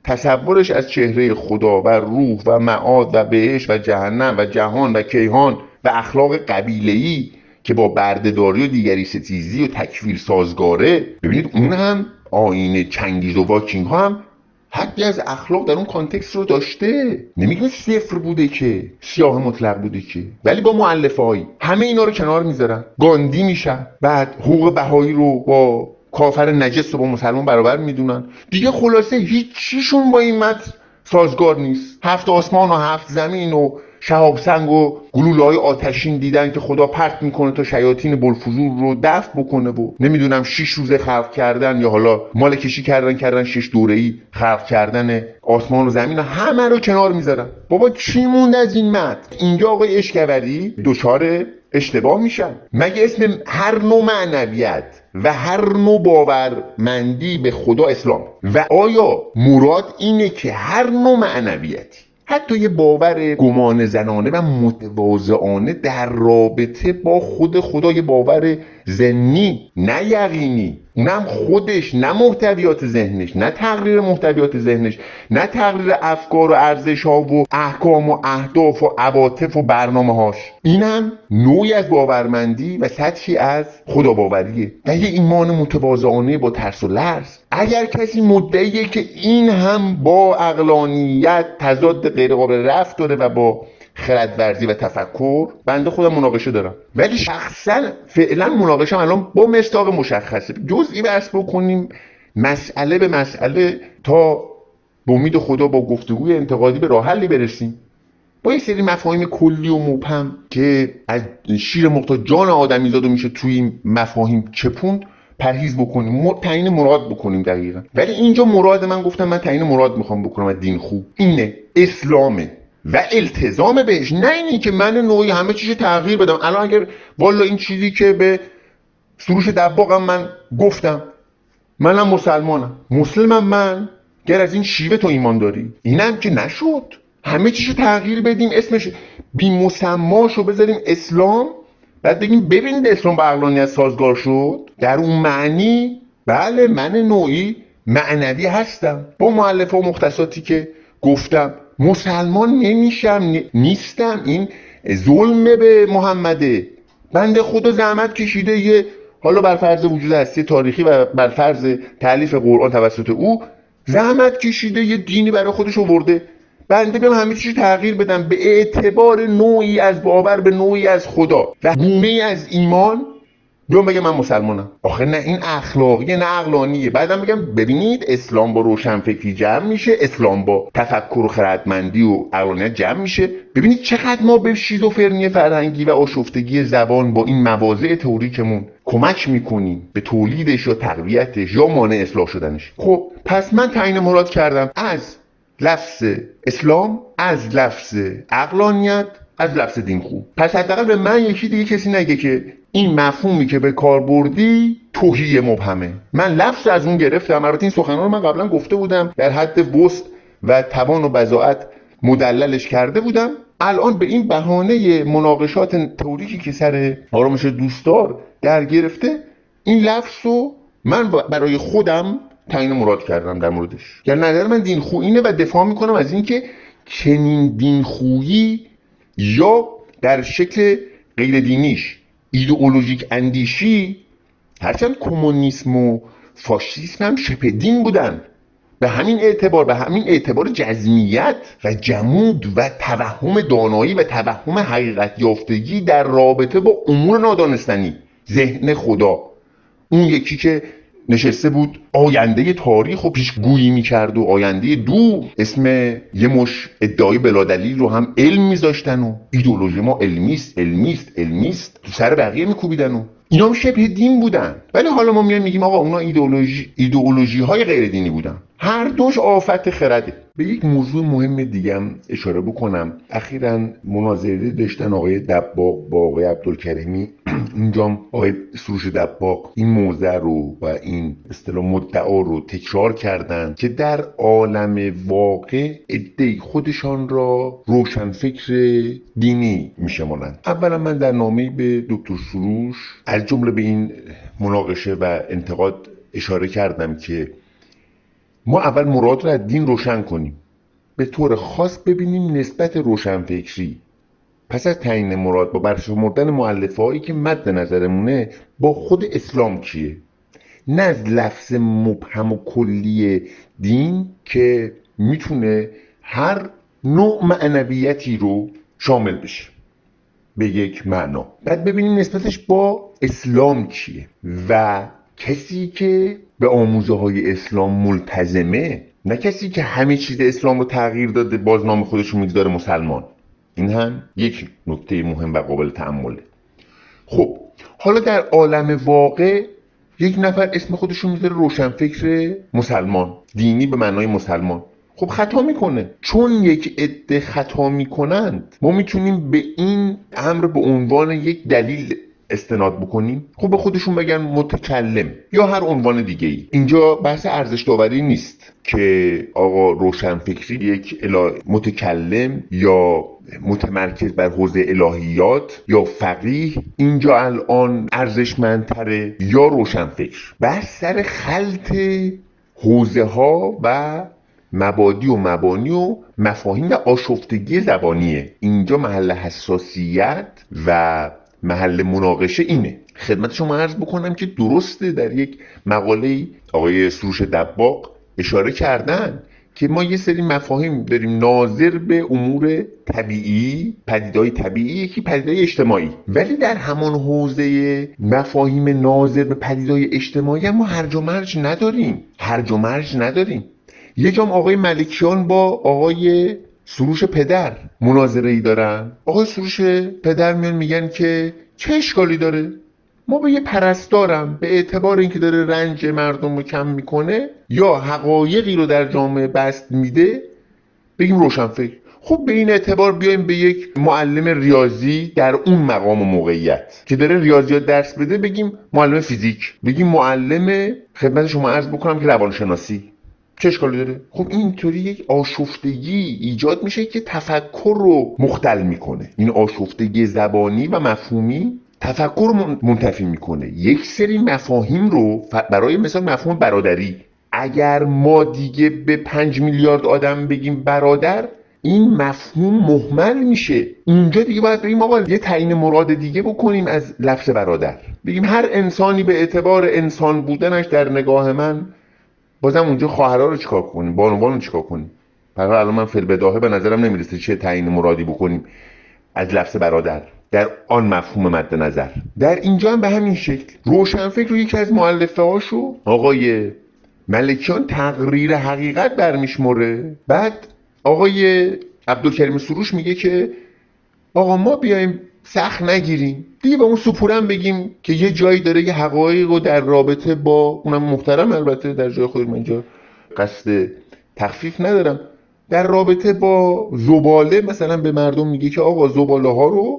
تصورش از چهره خدا و روح و معاد و بهشت و جهنم و جهان و کیهان و اخلاق قبیله‌ای که با بردهداری و دیگری ستیزی و تکفیر سازگاره، ببینید اون هم آیین چنگیز و واکینگ ها هم حدی از اخلاق در اون کانتکست رو داشته. نمیگه صفر بوده که، سیاه مطلق بوده که، ولی با مؤلفه هایی همه اینا رو کنار میذارن، گاندی میشن، بعد حقوق بهایی رو با کافر نجس رو با مسلمان برابر میدونن دیگه. خلاصه هیچ چیشون با این متن سازگار نیست. 7 آسمان و 7 زمین و شهاب سنگ و گلوله‌های آتشین دیدن که خدا پرت میکنه تا شیاطین بلفضول رو دفع بکنه و نمیدونم 6 روزه خلق کردن یا حالا مال کشی کردن 6 دوره‌ای خلق کردن آسمان و زمین، همه رو کنار میذارن. بابا چی موند از این متن؟ اینجا آقای اشکوری دچار اشتباه میشن. مگه اسم هر نوع معنویت و هر نوع باورمندی به خدا اسلام؟ و آیا مراد اینه که هر نوع معنویتی، حتی یه باور گمان زنانه و متواضعانه در رابطه با خود خدا، یه باور ضمنی نه یقینی، اونم خودش، نه محتویات ذهنش، نه تقریر محتویات ذهنش، نه تقریر افکار و ارزش‌ها و احکام و اهداف و عواطف و برنامه‌هاش، اینم نوعی از باورمندی و سطحی از خداباوریه و یه ایمان متواضعانه با ترس و لرز. اگر کسی مدعیه که این هم با عقلانیت تضاد غیر قابل رفع داره و با خردورزی و تفکر، بنده خودم مناقشه دارم، ولی شخصا فعلا مناقشم الان با مصداق مشخصه. جزئی بحث بکنیم مسئله به مسئله تا به امید خدا با گفتگوی انتقادی به راه حلی برسیم. با یه سری مفاهیم کلی و مبهم که از شیر محتاج جان آدمیزاد میشه توی این مفاهیم چپوند پرهیز بکنیم، تعیین مراد بکنیم دقیقاً. ولی اینجا مراد من گفتم من تعیین مراد میخوام بکنم از دین خوب اینه، اسلامه و التزام بهش، نه اینی که من نوعی همه چیز تغییر بدم. الان اگر والا این چیزی که به سروش دباغم من گفتم، منم مسلمم من، گر از این شیوه تو ایمان داری، اینم که نشد همه چیزو تغییر بدیم، اسمش بی مسماشو بذاریم اسلام، بعد بگیم ببینید اسلام با عقلانیت سازگار شد، در اون معنی بله من نوعی معنوی هستم با مؤلفه و مختصاتی که گفتم، مسلمان نمیشم، نیستم. این ظلم به محمده. بنده خدا زحمت کشیده، یه حالا بر فرض وجود هستی تاریخی و بر فرض تألیف قرآن توسط او زحمت کشیده، یه دینی برای خودش آورده، بنده بیام همه چیز تغییر بدم به اعتبار نوعی از باور به نوعی از خدا و گونه‌ای از ایمان، بیام بگم من مسلمانم؟ آخه نه این اخلاقیه نه عقلانیه. بعدم بگم ببینید اسلام با روشنفکری جمع میشه، اسلام با تفکر و خردمندی و عقلانیت جمع میشه. ببینید چقدر ما به شیزوفرنی فرهنگی و آشفتگی زبان با این مواضع تئوریکمون کمک میکنیم به تولیدش یا تقویتش یا مانع اصلاح شدنش. خب پس من تعیین مراد کردم از لفظ اسلام، از لفظ عقلانیت، از لفظ دین خوب. پس حداقل به من یکی دیگه کسی نگه که این مفهومی که به کار بردی توهی مبهمه. من لفظ از اون گرفتم. البته این سخنان رو من قبلا گفته بودم، در حد وسط و توان و بضاعت مدللش کرده بودم. الان به این بهانه مناقشات تئوریکی که سر آرامش دوستدار در گرفته، این لفظ رو من برای خودم تعیین مراد کردم در موردش. یعنی نظر من دین خو اینه و دفاع میکنم از این که چنین دین خویی یا در شکل غیر دینیش ایدئولوژیک اندیشی، هرچند کمونیسم و فاشیسم هم شبه دین بودن، به همین اعتبار جزمیت و جمود و توهم دانایی و توهم حقیقت یافتگی در رابطه با امور نادانستنی، ذهن خدا، اون یکی که نشسته بود آینده تاریخ رو پیشگویی میکرد و آینده دور، اسم یه مش ادعای بلادلیل رو هم علم میذاشتن و ایدئولوژی ما علمیست تو سر بقیه میکوبیدن و اینا هم شبه دین بودن. ولی حالا ما میگیم آقا اونا ایدئولوژی های غیر دینی بودن. هر دوش آفت خرده. به یک موضوع مهم دیگه هم اشاره بکنم. اخیراً مناظره داشتن آقای دباغ با آقای عبدالکریمی. اینجا آقای سروش دباغ این موضوع رو و این اصطلاح مدعا رو تکرار کردن که در عالم واقع عده‌ای خودشان را روشنفکر دینی میشمارند. اولا من در نامه‌ای به دکتر سروش از جمله به این مناقشه و انتقاد اشاره کردم که ما اول مراد رو از دین روشن کنیم، به طور خاص ببینیم نسبت روشنفکری پس از تعیین مراد با برشمردن مؤلفه‌هایی که مد نظرمونه با خود اسلام چیه، نه از لفظ مبهم و کلی دین که میتونه هر نوع معنویتی رو شامل بشه به یک معنا. بعد ببینیم نسبتش با اسلام چیه و کسی که به آموزه های اسلام ملتزمه، نه کسی که همه چیز اسلام رو تغییر داده بازنامه خودش رو میگذاره مسلمان. این هم یک نکته مهم و قابل تأمله. خب حالا در عالم واقع یک نفر اسم خودش رو میذاره روشنفکر مسلمان، دینی به معنای مسلمان. خب خطا میکنه. چون یک عده خطا میکنند ما میتونیم به این امر به عنوان یک دلیل استناد بکنیم. خب به خودشون بگن متکلم یا هر عنوان دیگه ای. اینجا بحث ارزش داوری نیست که آقا روشنفکری یک متکلم یا متمرکز بر حوزه الهیات یا فقیه اینجا الان ارزشمندتره یا روشنفکر. بحث سر خلط حوزه ها و مبادی و مبانی و مفاهیم و آشفتگی زبانیه. اینجا محل حساسیت و محل مناقشه اینه. خدمت شما عرض بکنم که درسته در یک مقاله آقای سروش دباغ اشاره کردن که ما یه سری مفاهیم داریم ناظر به امور طبیعی، پدیده‌های طبیعی، یکی پدیده‌های اجتماعی، ولی در همان حوزه مفاهیم ناظر به پدیده‌های اجتماعی ما هرج و مرج نداریم. یه جام آقای ملکیان با آقای سروش پدر مناظره‌ای دارن. آقای سروش پدر میگن که چه اشکالی داره ما به یه پرستارم به اعتبار اینکه داره رنج مردم رو کم میکنه یا حقایقی رو در جامعه بست میده بگیم روشنفکر. خب به این اعتبار بیایم به یک معلم ریاضی در اون مقام و موقعیت که داره ریاضیات درس بده بگیم معلم فیزیک، بگیم معلم خدمت شما عرض بکنم که روانشناسی. چه اشکالی داره؟ خب اینطوری یک آشفتگی ایجاد میشه که تفکر رو مختل میکنه. این آشفتگی زبانی و مفهومی تفکر رو منتفی میکنه. یک سری مفاهیم رو برای مثال مفهوم برادری، اگر ما دیگه به 5 میلیارد آدم بگیم برادر این مفهوم مهمل میشه. اینجا دیگه باید بگیم آقا یه تعیین مراد دیگه بکنیم از لفظ برادر، بگیم هر انسانی به اعتبار انسان بودنش در نگاه من. بازم اونجا خواهرها رو چیکار کنیم، بانوان رو چیکار کنیم؟ برای الان من فی‌البداهه به نظرم نمیرسه چه تعیین مرادی بکنیم از لفظ برادر در آن مفهوم مد نظر. در اینجا هم به همین شکل روشنفکر رو یکی از مؤلفه‌هاشو آقای ملکیان تقریر حقیقت برمیشمره. بعد آقای عبدالکریم سروش میگه که آقا ما بیایم سخت نگیریم دیگه، به اون سپورم بگیم که یه جایی داره یه حقایق رو در رابطه با اونم محترم البته در جای خود من اینجا قصد تخفیف ندارم، در رابطه با زباله مثلا به مردم میگه که آقا زباله ها رو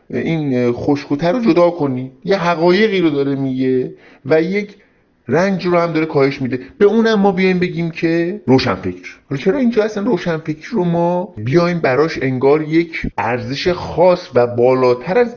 این خشک‌تر رو جدا کنی. یه حقایقی رو داره میگه و یک رنج رو هم داره کاهش میده. به اونم ما بیایم بگیم که روشنفکر. حالا چرا اینجا اصلا روشنفکر رو ما بیایم براش انگار یک ارزش خاص و بالاتر از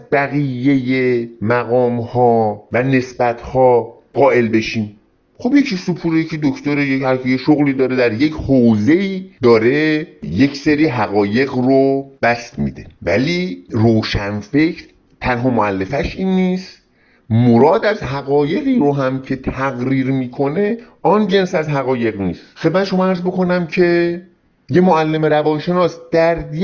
بقیه مقام ها و نسبت ها قائل بشیم؟ خب یکی سپوره، یکی دکتره، یکی هر کی شغلی داره در یک حوزه‌ای داره یک سری حقایق رو بست میده. ولی روشنفکر تنها مؤلفش این نیست، مراد از حقایقی رو هم که تقریر میکنه آن جنس از حقایق نیست. خدمت شما عرض بکنم که یه معلم روانشناس در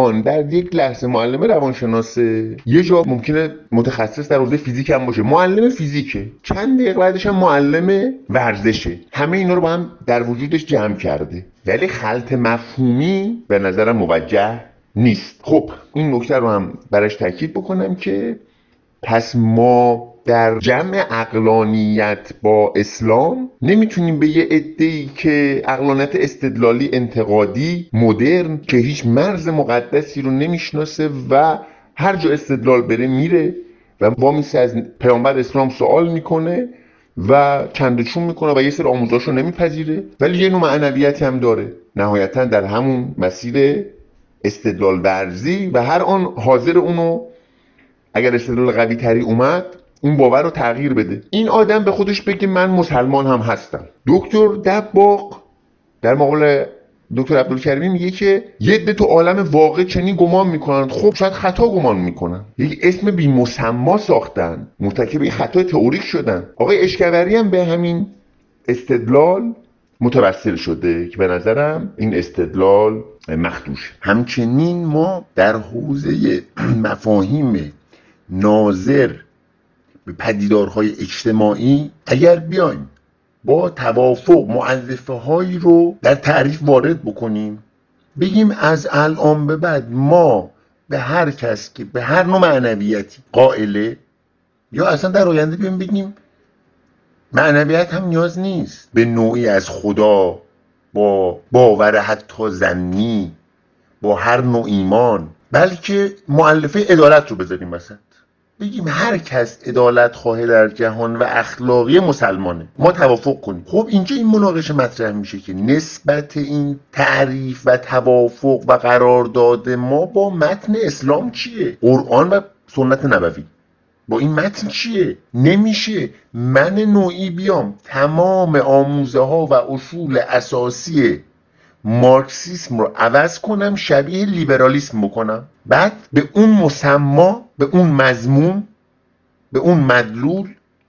یک لحظه معلم روانشناسه، یه جا ممکنه متخصص در حوزه فیزیک هم باشه، معلم فیزیکه، چند دقیقه بعدش هم معلم ورزشه، همه اینا رو با هم در وجودش جمع کرده، ولی خلط مفهومی به نظرم موجه نیست. خب این نکته رو هم براش تاکید بکنم که پس ما در جمع عقلانیت با اسلام نمیتونیم به یه عده‌ای که عقلانیت استدلالی انتقادی مدرن که هیچ مرز مقدسی رو نمیشناسه و هر جا استدلال بره میره و وامیسه از پیامبر اسلام سوال میکنه و چندچون میکنه و یه سری آموزاش رو نمیپذیره، ولی یه نوع معنویتی هم داره نهایتا در همون مسیر استدلال ورزی و هر آن حاضر اونو اگر استدلال قوی تری اومد اون باور رو تغییر بده. این آدم به خودش بگه من مسلمان هم هستم. دکتر دباغ در مقابل دکتر عبدالکریمی میگه که یه عده تو عالم واقع چنین گمان میکنن. خب شاید خطا گمان میکنن، یک اسم بی مسما ساختن، مرتکب این خطای تئوریک شدن. آقای اشکوری هم به همین استدلال متوسل شده که به نظرم این استدلال مخدوش. همچنین ما در حوزه مفاهیم ناظر به پدیدارهای اجتماعی اگر بیایم با توافق مؤلفه هایی رو در تعریف وارد بکنیم، بگیم از الان به بعد ما به هر کس که به هر نوع معنویتی قائله، یا اصلا در آینده بیایم بگیم معنویت هم نیاز نیست به نوعی از خدا، با باور حتی ظنی، با هر نوع ایمان، بلکه مؤلفه عدالت رو بذاریم وسط، بگیم هر کس عدالت خواه در جهان و اخلاقی مسلمانه، ما توافق کنیم. خب اینجا این مناقشه مطرح میشه که نسبت این تعریف و توافق و قرارداد ما با متن اسلام چیه؟ قرآن و سنت نبوی با این متن چیه؟ نمیشه من نوعی بیام تمام آموزه ها و اصول اساسی مارکسیسم رو عوض کنم، شبیه لیبرالیسم بکنم، بعد به اون مسما، به اون مضمون، به اون مدلول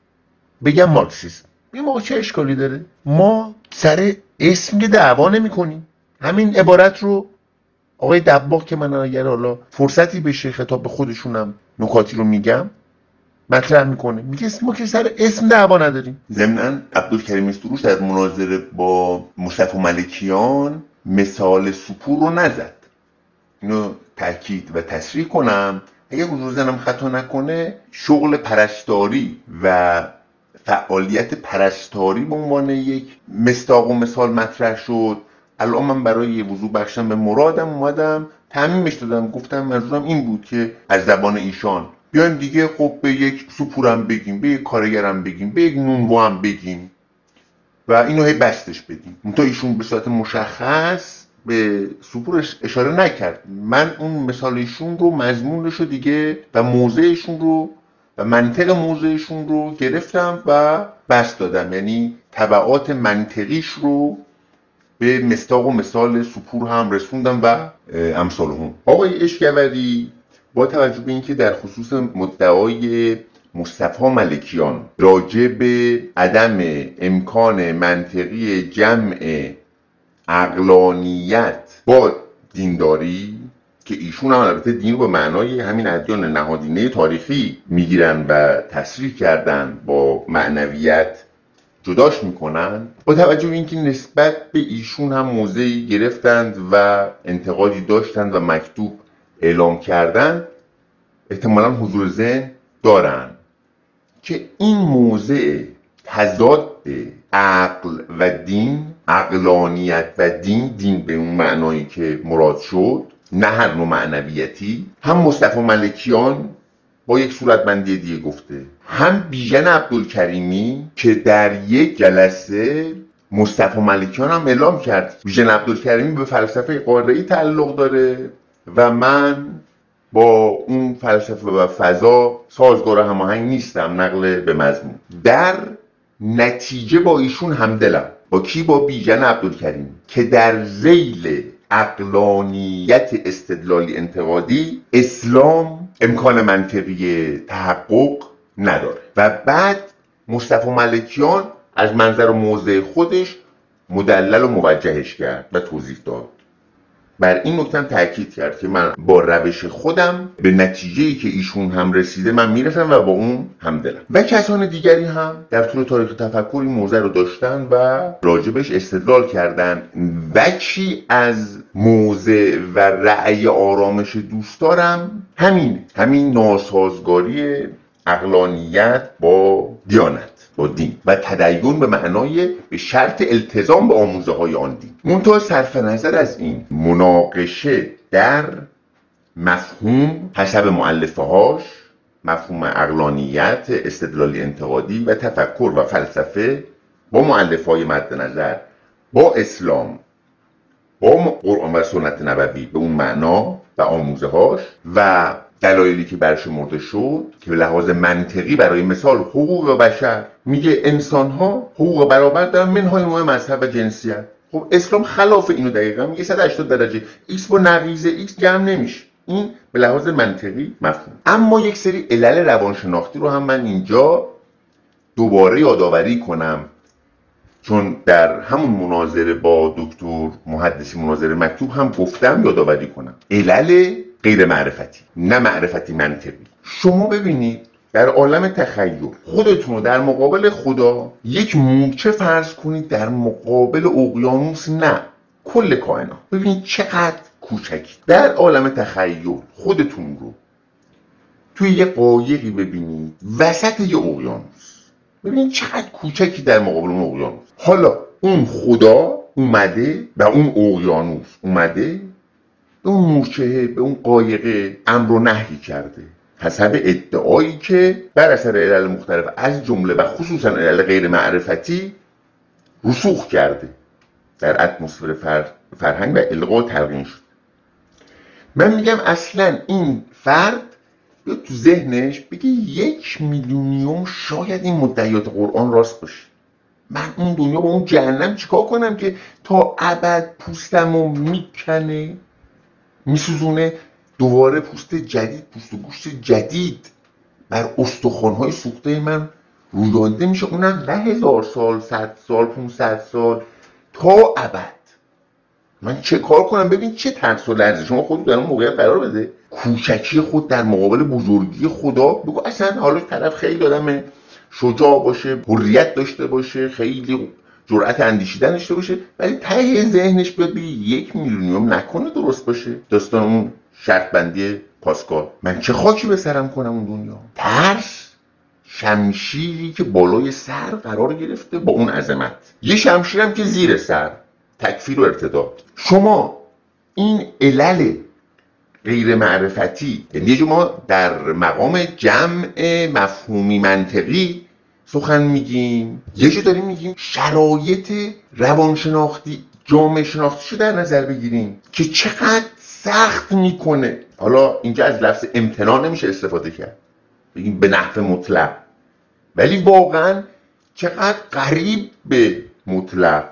بگم مارکسیسم. این موقع چه اشکالی داره؟ ما سر اسم که دعوا نمی کنیم. همین عبارت رو آقای دباغ که من اگر حالا فرصتی بشه خطاب به خودشونم نکاتی رو میگم مطرح میکنه، میگه ما که سر اسم دعوا نداریم. ضمناً عبدالکریم سروش در مناظره با مصطفی ملکیان مثال سپور رو نزد. اینو تاکید و تصریح کنم، اگه حضور زنم خطا نکنه شغل پرستاری و فعالیت پرستاری به عنوان یک مصداق و مثال مطرح شد. الان من برای وضوح بخشم به مرادم اومدم تعمیمش دادم، گفتم منظورم این بود که از زبان ایشان بیایم دیگه خب به یک سپورم بگیم، به یک کارگرم بگیم، به یک نونوا هم بگیم و اینو هی بستش بدیم. منتها ایشون به صورت مشخص به سپورش اشاره نکرد. من اون مثال ایشون رو، مضمونش رو دیگه و موضعشون رو و منطق موضعشون رو گرفتم و بست دادم، یعنی تبعات منطقیش رو به مصداق و مثال سپور هم رسوندم و امثال هم. آقای اشکوری با توجه به اینکه در خصوص مدعای مصطفی ملکیان راجع به عدم امکان منطقی جمع عقلانیت با دینداری، که ایشون هم البته دین رو به معنای همین ادیان نهادینه تاریخی میگیرن و تصریح کردن، با معنویت جداش میکنن، با توجه به اینکه نسبت به ایشون هم موضعی گرفتند و انتقادی داشتند و مکتوب اعلام کردند، احتمالاً حضور ذهن دارن که این موضع تضاد عقل و دین، عقلانیت و دین به اون معنایی که مراد شد، نه هر نوع معنویتی، هم مصطفی ملکیان با یک صورتبندی دیگه گفته، هم بیژن عبدالکریمی که در یک جلسه مصطفی ملکیان هم اعلام کرد بیژن عبدالکریمی به فلسفه قاره‌ای تعلق داره و من با اون فلسفه و فضا سازگار و هماهنگ نیستم، نقل به مضمون. در نتیجه با ایشون همدلم. با کی؟ با بیژن عبدالکریمی که در ذیل عقلانیت استدلالی انتقادی اسلام امکان منطقی تحقق نداره و بعد مصطفی ملکیان از منظر و موضع خودش مدلل و موجهش کرد و توضیح داد. بر این نکته تاکید کرد که من با روش خودم به نتیجه‌ای که ایشون هم رسیده من میرسم و با اون همدلم. و کسان دیگری هم در طول تاریخ تفکر این موضوع رو داشتن و راجبش استدلال کردن. وکی از موضع و رأی آرامش دوستارم همین ناسازگاری عقلانیت با دیانت، با دین و تدین به معنای به شرط التزام به آموزه های آن دین. منتها صرف نظر از این مناقشه در مفهوم حسب مؤلفه هاش، مفهوم عقلانیت استدلالی انتقادی و تفکر و فلسفه با مؤلفه های مد نظر، با اسلام، با قرآن و سنت نبوی به اون معنا و آموزه هاش و دلایلی که برشمرده شد که به لحاظ منطقی، برای مثال حقوق بشر، میگه انسان ها حقوق برابر دارن منهای نوع مذهب و جنسیت. خب اسلام خلاف اینو دقیقا میگه 180 درجه x با نقیض x جمع نمیشه. این به لحاظ منطقی مفهوم. اما یک سری علل روانشناختی رو هم من اینجا دوباره یادآوری کنم، چون در همون مناظره با دکتر محدثی مناظره مکتوب هم گفتم یادآوری کنم. علل غیر معرفتی، نه معرفتی منطقی. شما ببینید در عالم تخیل خودتون رو در مقابل خدا یک مورچه فرض کنید، در مقابل اقیانوس، نه کل کائنات. ببینید چقدر کوچکی. در عالم تخیل خودتون رو توی یه قایقی ببینید وسط یه اقیانوس، ببینید چقدر کوچکی در مقابل اون اقیانوس. حالا اون خدا اومده و اون اقیانوس اومده به اون مورچه، به اون قایقه امر و نهی کرده حسب ادعایی که بر اثر علل مختلف از جمله و خصوصا علل غیر معرفتی رسوخ کرده در اتمسفر فرهنگ و القا تلقین شد. من میگم اصلا این فرد بیاد تو ذهنش بگه 1 میلیونیوم شاید این مدعیات قرآن راست باشه. من اون دنیا با اون جهنم چیکار کنم که تا ابد پوستمو میکنه، میسوزونه، دوباره پوست جدید، پوست و گوشت جدید بر استخوان‌های سوخته من رویانده میشه، اونم نه 1000 سال، 100 سال، 500 سال، تا ابد. من چه کار کنم؟ ببین چه ترس و لرزه. شما خودت در اون موقعیت قرار بده، کوچکی خود در مقابل بزرگی خدا. بگو اصلا حالا طرف خیلی آدم شجاع باشه، حریت داشته باشه، خیلی جرأت اندیشیدن داشته باشه، ولی ته ذهنش بیاد بگه 1 میلیونیوم نکنه درست باشه. داستان اون شرط بندی پاسکال. من چه خاکی به سرم کنم اون دنیا؟ ترس شمشیری که بالای سر قرار گرفته با اون عظمت، یه شمشیرم که زیر سر، تکفیر و ارتداد. شما این علل غیر معرفتی، یعنی ما در مقام جمع مفهومی منطقی سخن میگیم، یه جا داریم میگیم شرایط روانشناختی جامعه شناختیشو در نظر بگیریم که چقدر سخت میکنه. حالا اینجا از لفظ امتناع نمیشه استفاده کرد، بگیم به نحو مطلق، ولی واقعا چقدر قریب به مطلق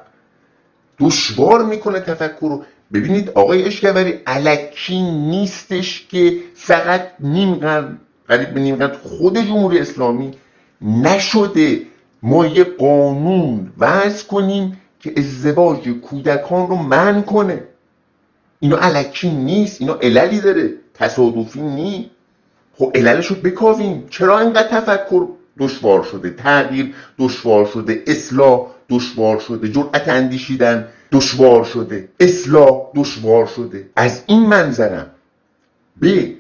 دشوار میکنه تفکر رو. ببینید آقای اشکوری الکی نیستش که فقط نیم قرن، قریب به نیم قرن خود جمهوری اسلامی نشده ما یه قانون وضع کنیم که ازدواج کودکان رو منع کنه. اینو الکی نیست، اینو عللی داره، تصادفی نیست. خب عللش رو بکاویم. چرا اینقدر تفکر دشوار شده، تغییر دشوار شده، اصلاح دشوار شده، جرأت اندیشیدن دشوار شده، اصلاح دشوار شده؟ از این منظرم به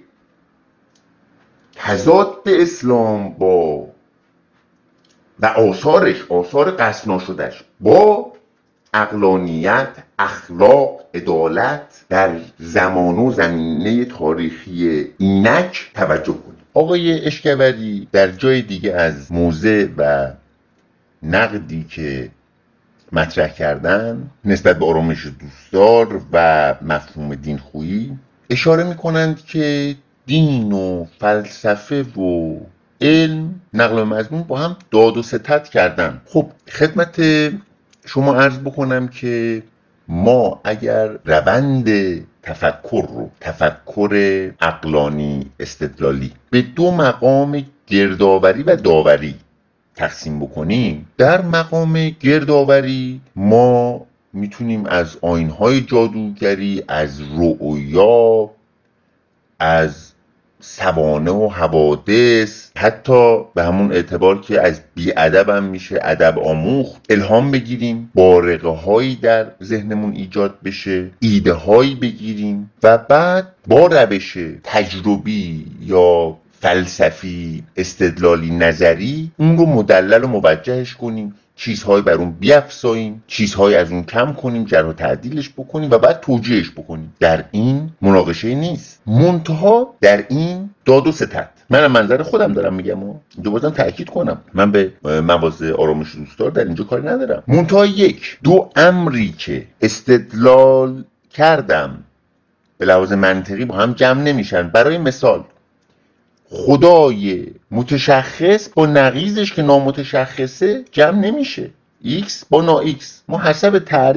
تضاد اسلام با و آثار قصد ناشده‌اش با عقلانیت، اخلاق، عدالت در زمان و زمینه تاریخی اینک توجه کنیم. آقای اشکوری در جای دیگه از موضع و نقدی که مطرح کردن نسبت به آرامش دوستدار و مفهوم دینخویی اشاره میکنند که دین و فلسفه و علم نقل و مضمون با هم داد و ستد کردن. خب خدمت شما عرض بکنم که ما اگر روند تفکر رو، تفکر عقلانی استدلالی، به 2 مقام گردآوری و داوری تقسیم بکنیم، در مقام گردآوری ما میتونیم از آیین‌های جادوگری، از رؤیا، از سوانح و حوادث، حتی به همون اعتبار که از بی‌ادب هم میشه ادب آموخت، الهام بگیریم، بارقه هایی در ذهنمون ایجاد بشه، ایده هایی بگیریم و بعد با روش تجربی یا فلسفی، استدلالی، نظری اون رو مدلل و موجهش کنیم، چیزهای بر اون بیفزاییم، چیزهای از اون کم کنیم، جرح و تعدیلش بکنیم و بعد توجیهش بکنیم. در این مناقشه نیست، منتها در این داد و ستد. منم منظر خودم دارم میگم و اینجا بازم تأکید کنم، من به مواضع آرامش دوستدار در اینجا کاری ندارم. منتها 2 امری که استدلال کردم به لحاظ منطقی با هم جمع نمیشن. برای مثال خدای متشخص با نقیضش که نامتشخصه جمع نمیشه. X با نا X. ما حسب تعریف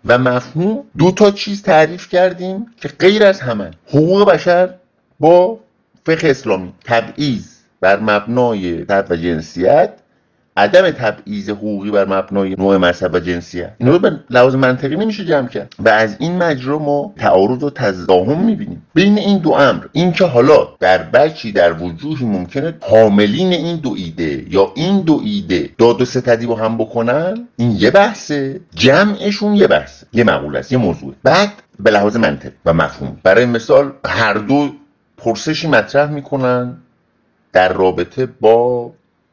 و مفهوم 2 چیز تعریف کردیم که غیر از همه: حقوق بشر با فقه اسلامی، تبعیض بر مبنای طرف و جنسیت، عدم تبعیض حقوقی بر مبنای نوع مذهب و جنسیت. اینا رو به لحاظ منطقی نمیشه جمع کرد و از این مجرا ما تعارض و تضاهم میبینیم بین این 2 امر. این که حالا در بچی در وجوهی ممکنه حاملین این 2 ایده یا این 2 ایده داد و ستدی با هم بکنن، این یه بحثه، جمعشون یه بحثه، یه مقوله است، یه موضوعه. بعد به لحاظ منطق و مفهوم، برای مثال هر 2 پرسشی مطرح میکنن در رابطه با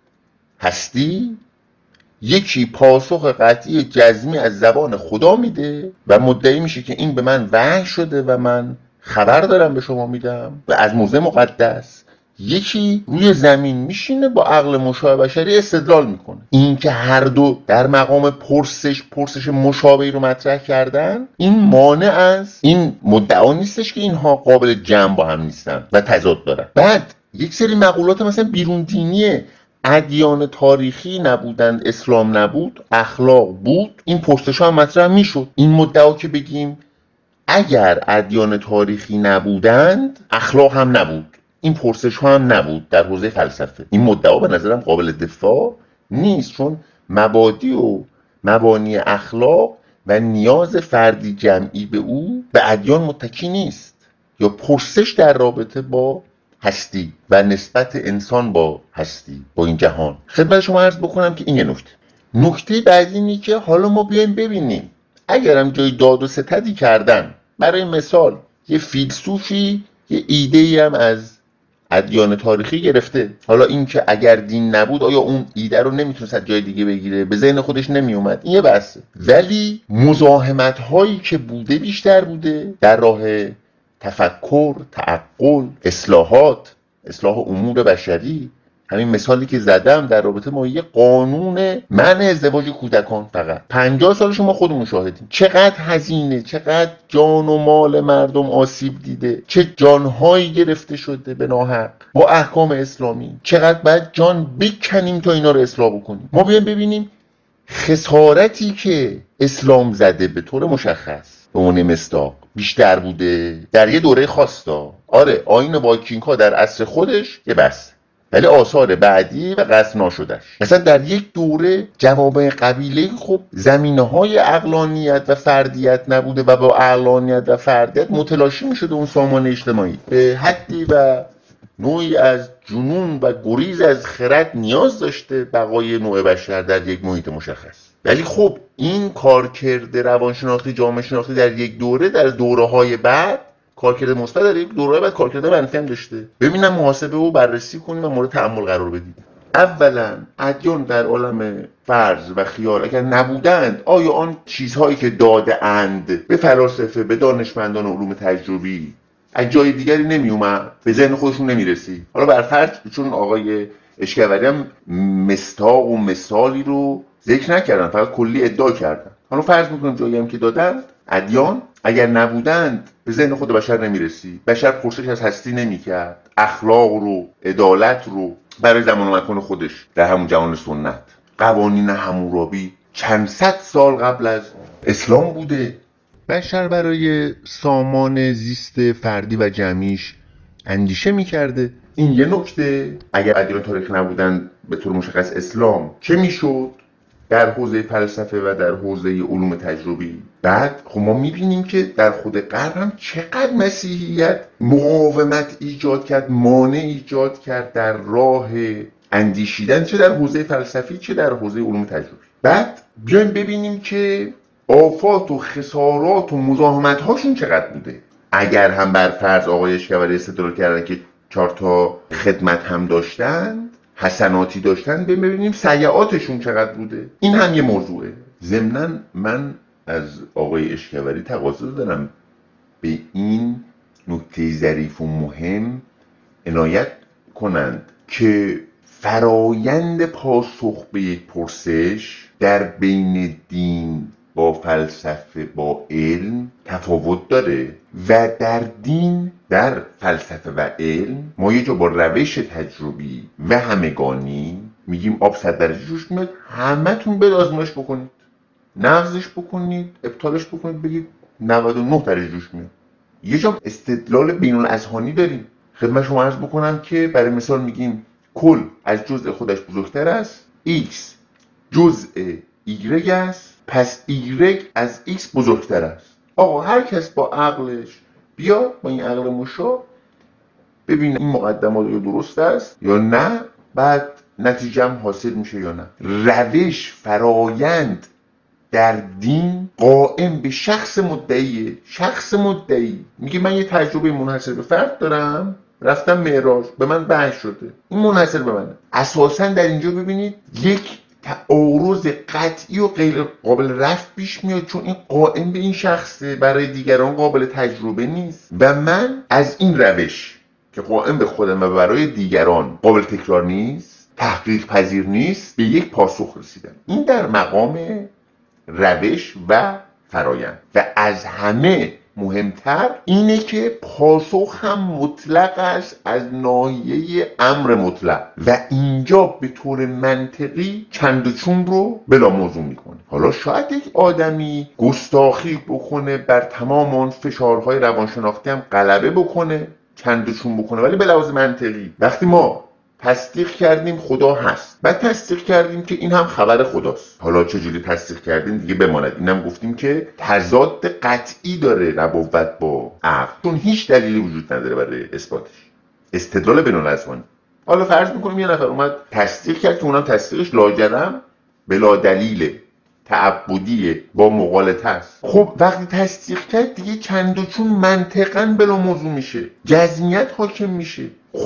هستی. یکی پاسخ قطعی جزمی از زبان خدا میده و مدعی میشه که این به من وحی شده و من خبر دارم به شما میدم و از موضع مقدس. یکی روی زمین میشینه با عقل مشابه بشری استدلال میکنه. این که هر 2 در مقام پرسش مشابهی رو مطرح کردن، این مانع از این مدعا نیستش که اینها قابل جمع با هم نیستن و تضاد دارن. بعد یک سری مقولات مثلا بیرون دینیه، ادیان تاریخی نبودند، اسلام نبود، اخلاق بود، این پرسش ها هم مطرح میشد. این مدعا که بگیم اگر ادیان تاریخی نبودند اخلاق هم نبود، این پرسش ها هم نبود در حوزه فلسفه. این مدعا به نظرم قابل دفاع نیست، چون مبادی و مبانی اخلاق و نیاز فردی جمعی به او به ادیان متکی نیست. یا پرسش در رابطه با هستی و نسبت انسان با هستی، با این جهان. خدمت شما عرض بکنم که این یه نکته بعدی اینه که حالا ما بیایم ببینیم اگرم جای داد و ستدی کردن، برای مثال یه فیلسوفی یه ایده‌ای هم از ادیان تاریخی گرفته، حالا این که اگر دین نبود آیا اون ایده رو نمیتونست از جای دیگه بگیره، به ذهن خودش نمیومد، این یه بحثه. ولی مزاحمت هایی که بوده بیشتر بوده در راه تفکر، تعقل، اصلاح امور بشری. همین مثالی که زدم در رابطه با یه قانون منع ازدواج کودکان، فقط 50 سال شما خودمون شاهدیم چقدر هزینه، چقدر جان و مال مردم آسیب دیده، چه جانهایی گرفته شده به ناحق با احکام اسلامی، چقدر باید جان بکنیم تا اینا رو اصلاح بکنیم. ما بیایم ببینیم خسارتی که اسلام زده به طور مشخص به عنوان مصداق بیشتر بوده در یه دوره خاصا. آره آیین وایکینگ‌ها در عصر خودش یه بس، ولی آثار بعدی و قصد ناشده‌اش مثلا در یک دوره جوامع قبیله خب زمینه‌های عقلانیت و فردیت نبوده و با عقلانیت و فردیت متلاشی می‌شده اون سامان اجتماعی به حدی و نوعی از جنون و گریز از خرد نیاز داشته بقای نوع بشر در یک محیط مشخص. ولی خب این کارکرد روانشناختی، جامعه شناختی در یک دوره، در دوره‌های بعد کارکرد مثبت، در یک دوره‌های بعد کارکرد منفی هم داشته. ببینم محاسبه و بررسی کنیم و مورد تأمل قرار بدیم. اولا ادیان در عالم فرض و خیال اگر نبودند، آیا آن چیزهایی که داده اند به فلاسفه، به دانشمندان علوم تجربی از جای دیگری نمی اومد، به ذهن خودشون نمی رسید؟ حالا بر فرض، چون آقای اشکوری هم مستاق و مثالی رو ذکر نکردن، فقط کلی ادعا کردن. حالا فرض میکنم جایی هم که دادن، ادیان اگر نبودند به ذهن خود بشر نمی رسید، بشر پرسش از هستی نمی کرد، اخلاق رو، عدالت رو برای زمان و مکان خودش در همون جهان سنت، قوانین حمورابی چند صد سال قبل از اسلام بوده. بشر برای سامان زیست فردی و جمعیش اندیشه میکرده. این یه نکته. اگر ادیان تاریخی نبودن به طور مشخص اسلام چه میشد در حوزه فلسفه و در حوزه علوم تجربی؟ بعد خب ما میبینیم که در خود غرب هم چقدر مسیحیت مقاومت ایجاد کرد، مانع ایجاد کرد در راه اندیشیدن، چه در حوزه فلسفی چه در حوزه علوم تجربی. بعد بیایم ببینیم که آفات و خسارات و مزاحمت هاشون چقدر بوده. اگر هم بر فرض آقای اشکوری استدلال کردن که 4 تا خدمت هم داشتن، حسناتی داشتن، ببینیم سیئاتشون چقدر بوده. این هم یه موضوعه. ضمناً من از آقای اشکوری تقاضا دارم به این نکته ظریف و مهم عنایت کنند که فرایند پاسخ به یک پرسش در بین دین با فلسفه با علم تفاوت داره و در دین، در فلسفه و علم ما یه جا با روش تجربی و همگانی میگیم آب 100 درجه جوش میاد، همه تون برید آزمایش بکنید. نقضش بکنید، ابطالش بکنید، بگید 99 درجه جوش میاد. یه جا استدلال بین الاذهانی داریم. خدمت شما عرض بکنم که برای مثال میگیم کل از جزء خودش بزرگتر است، x جزء y است، پس y از x بزرگتر است. آقا هر کس با عقلش بیاد، با این عقل مشا، ببین این مقدمات درست است یا نه، بعد نتیجه هم حاصل میشه یا نه. روش فرایند در دین قائم به شخص مدعیه. شخص مدعی میگه من یه تجربه منحصر به فرد دارم، رفتم معراج، به من وحی شده، این منحصر به منه. اساسا در اینجا ببینید یک تعارض قطعی و غیر قابل رفع پیش میاد، چون این قائم به این شخصه، برای دیگران قابل تجربه نیست و من از این روش که قائم به خودم و برای دیگران قابل تکرار نیست، تحقیق پذیر نیست، به یک پاسخ رسیدم. این در مقام روش و فرایند. و از همه مهمتر اینه که پاسخ هم مطلق است از ناحیه امر مطلق و اینجا به طور منطقی چند و چون رو بلا موضوع میکنه. حالا شاید یک آدمی گستاخی بکنه، بر تمام اون فشارهای روانشناختی هم غلبه بکنه، چند و چون بکنه، ولی به لحاظ منطقی وقتی ما تصدیق کردیم خدا هست، بعد تصدیق کردیم که این هم خبر خداست، حالا چجوری تصدیق کردیم دیگه بماند. اینم گفتیم که تضاد قطعی داره نبوت با عقل، چون هیچ دلیلی وجود نداره برای اثباتش. استدلال بین‌الاذهانی. حالا فرض میکنیم یه نفر اومد تصدیق کرد که اونم تصدیقش لاجرم بلا دلیل تعبدیه، با مغالطه است. خب وقتی تصدیق کرد دیگه چند و چون منطقاً بلا موضوع میشه، جزمیت حاکم میشه.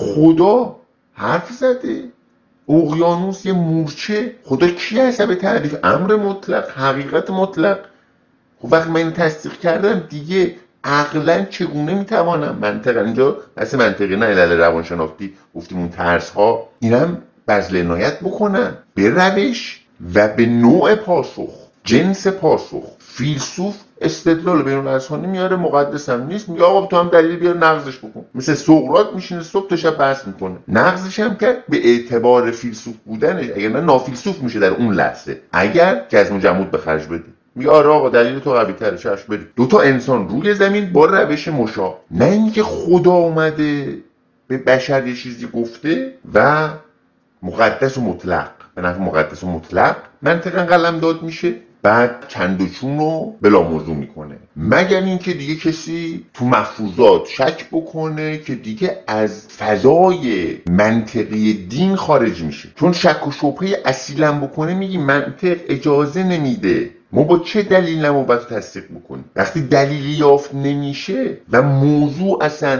خدا حرف زده، اقیانوس یه مورچه، خدا کی هست به تعریف؟ امر مطلق، حقیقت مطلق. خب وقتی من اینو تصدیق کردم دیگه عقلا چگونه میتوانم منطقا، اینجا بس منطقی نه علل روانشناختی گفتیم اون ترس ها، اینم بذل عنایت بکنن به روش و به نوع پاسخ، جنس پاسخ. فیلسوف استدلال بین‌الاذهانی میاره، مقدس هم نیست، میگه آقا تو هم دلیل بیار نقضش بکن. مثل سقراط میشینه صبح تا شب بحث میکنه، نقضش هم کرد به اعتبار فیلسوف بودنش، اگر نه نافیلسوف میشه در اون لحظه اگر جزم و جمود به خرج بده. میگه آره آقا دلیل تو قوی تره، چشم برید. دو تا انسان روی زمین با روش مشابه، نه اینکه خدا اومده به بشر یه چیزی گفته و مقدس و مطلق، به نفع مقدس و مطلق منطقا قلمداد میشه، بعد چند و چون رو بلا موضوع میکنه. مگر اینکه دیگه کسی تو مفروضات شک بکنه که دیگه از فضای منطقی دین خارج میشه، چون شک و شبهه اصیلا بکنه میگی منطق اجازه نمیده ما با چه دلیل نبوت تصدیق بکنیم. وقتی دلیلی یافت نمیشه و موضوع اصلا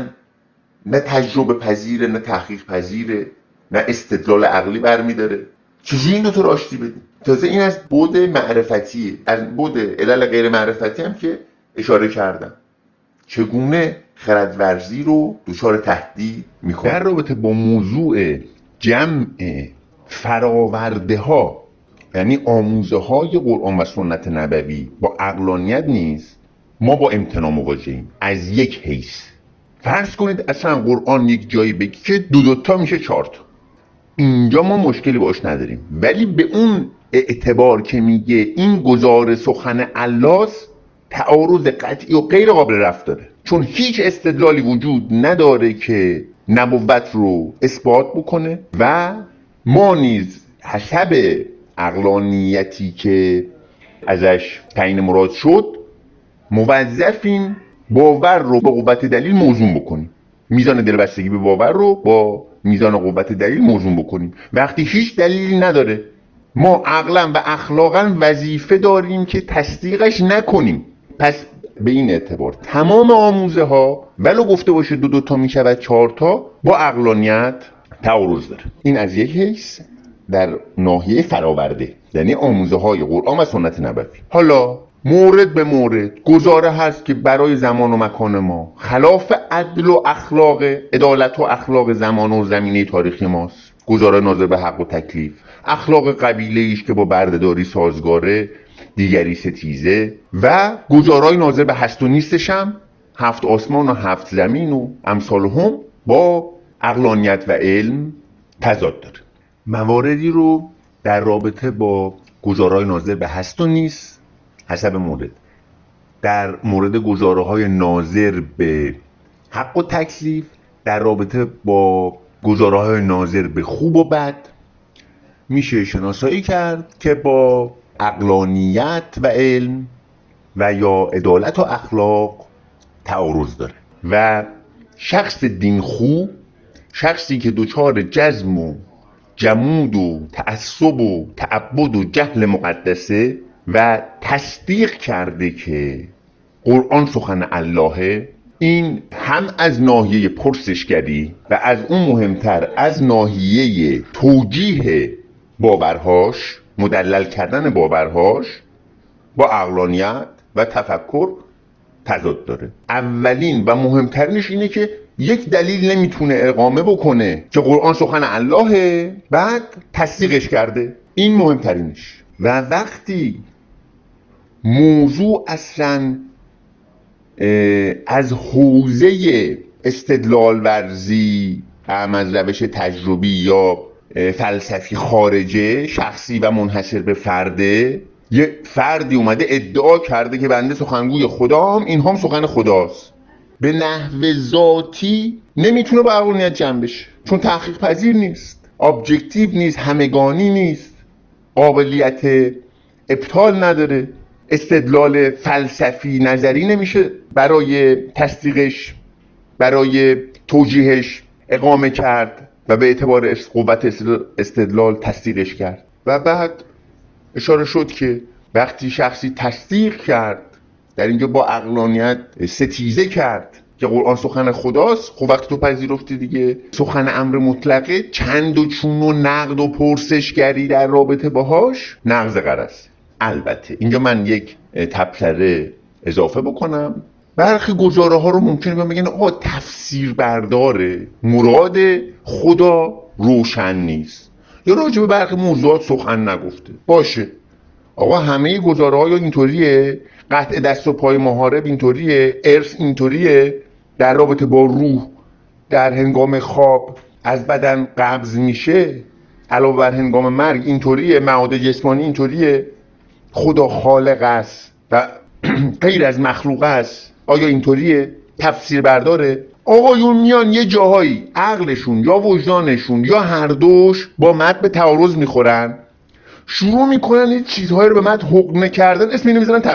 نه تجربه پذیره، نه تحقیق پذیره، نه استدلال عقلی برمیداره، چجوری این دوتا رو آشتی بدیم؟ تازه این از بعد معرفتیه، از بعد علل غیر معرفتی هم که اشاره کردم، چگونه خردورزی رو دچار تهدید میکنه. در رابطه با موضوع جمع فراورده ها، یعنی آموزه های قرآن و سنت نبوی با عقلانیت نیست، ما با امتناع مواجهیم از یک حیث. فرض کنید اصلا قرآن یک جایی بگی که دو تا میشه 4 تا، اینجا ما مشکلی باش نداریم، ولی به اون اعتبار که میگه این گزار سخن الله تعارض قطعی و غیر قابل رفع داره، چون هیچ استدلالی وجود نداره که نبوت رو اثبات بکنه و ما نیز حسب عقلانیتی که ازش تعیین مراد شد موظفیم باور رو با قوت دلیل موزون بکنیم، میزان دلبستگی به باور رو با میزان قوت دلیل موزون بکنیم. وقتی هیچ دلیلی نداره ما عقلا و اخلاقا وظیفه داریم که تصدیقش نکنیم. پس به این اعتبار تمام آموزه ها ولو گفته باشه دو تا میشود 4 تا با عقلانیت تعارض داره. این از یک حیث در ناحیه فراورده، یعنی آموزه های قرآن و سنت نبوی. حالا مورد به مورد گزاره هست که برای زمان و مکان ما خلاف عدل و اخلاق، عدالت و اخلاق زمان و زمینه تاریخی ماست. گزاره ناظر به حق و تکلیف، اخلاق قبیله ایش که با بردهداری سازگاره، دیگری ستیزه، و گزارای ناظر به هست و نیستش هم 7 آسمان و 7 زمین و امثال هم با عقلانیت و علم تضاد داره. مواردی رو در رابطه با گزارای ناظر به هست و نیست حسب مورد. در مورد گزاره‌های ناظر به حق و تکلیف، در رابطه با گزاره‌های ناظر به خوب و بد میشه شناسایی کرد که با عقلانیت و علم و یا عدالت و اخلاق تعارض داره و شخص دینخو، شخصی که دچار جزم و جمود و تعصب و تعبد و جهل مقدسه و تصدیق کرده که قرآن سخن اللهه، این هم از ناحیه پرسشگری و از اون مهمتر از ناحیه توجیه باورهاش، مدلل کردن باورهاش با عقلانیت و تفکر تضاد داره. اولین و مهمترینش اینه که یک دلیل نمیتونه اقامه بکنه که قرآن سخن اللهه، بعد تصدیقش کرده. این مهمترینش. و وقتی موضوع اصلا از حوزه استدلال ورزی، از روش تجربی یا فلسفی خارجه، شخصی و منحصر به فرده، یه فردی اومده ادعا کرده که بنده سخنگوی خدام، این هم سخن خداست، به نحو ذاتی نمیتونه با عقلانیت جمع بشه، چون تحقیق پذیر نیست، ابجکتیو نیست، همگانی نیست، قابلیت ابطال نداره، استدلال فلسفی نظری نمیشه برای تصدیقش، برای توجیهش اقامه کرد و به اعتبار قوت استدلال تصدیقش کرد. و بعد اشاره شد که وقتی شخصی تصدیق کرد، در اینجا با عقلانیت ستیزه کرد که قرآن سخن خداست، خب وقتی تو پذیرفتی دیگه سخن امر مطلقه، چند و چون و نقد و پرسشگری در رابطه باهاش نقض قرض. البته اینجا من یک تبصره اضافه بکنم، برخی گزاره ها رو ممکنه بگن آقا تفسیر برداره، مراد خدا روشن نیست، یا راجع به برخی موضوعات سخن نگفته. باشه آقا، همه گزاره ها اینطوریه، قطع دست و پای محارب اینطوریه، ارث اینطوریه، در رابطه با روح در هنگام خواب از بدن قبض میشه، علاوه بر هنگام مرگ اینطوریه، معاد جسمانی اینطوریه، خدا خالق است و غیر از مخلوق است، آیا اینطوریه؟ تفسیر برداره. آقایون میان یه جاهایی عقلشون یا وجدانشون یا هر دوش با متن به تعارض میخورن، شروع میکنن این چیزهایی رو به متن حکم کردن، اسم اینو میذارن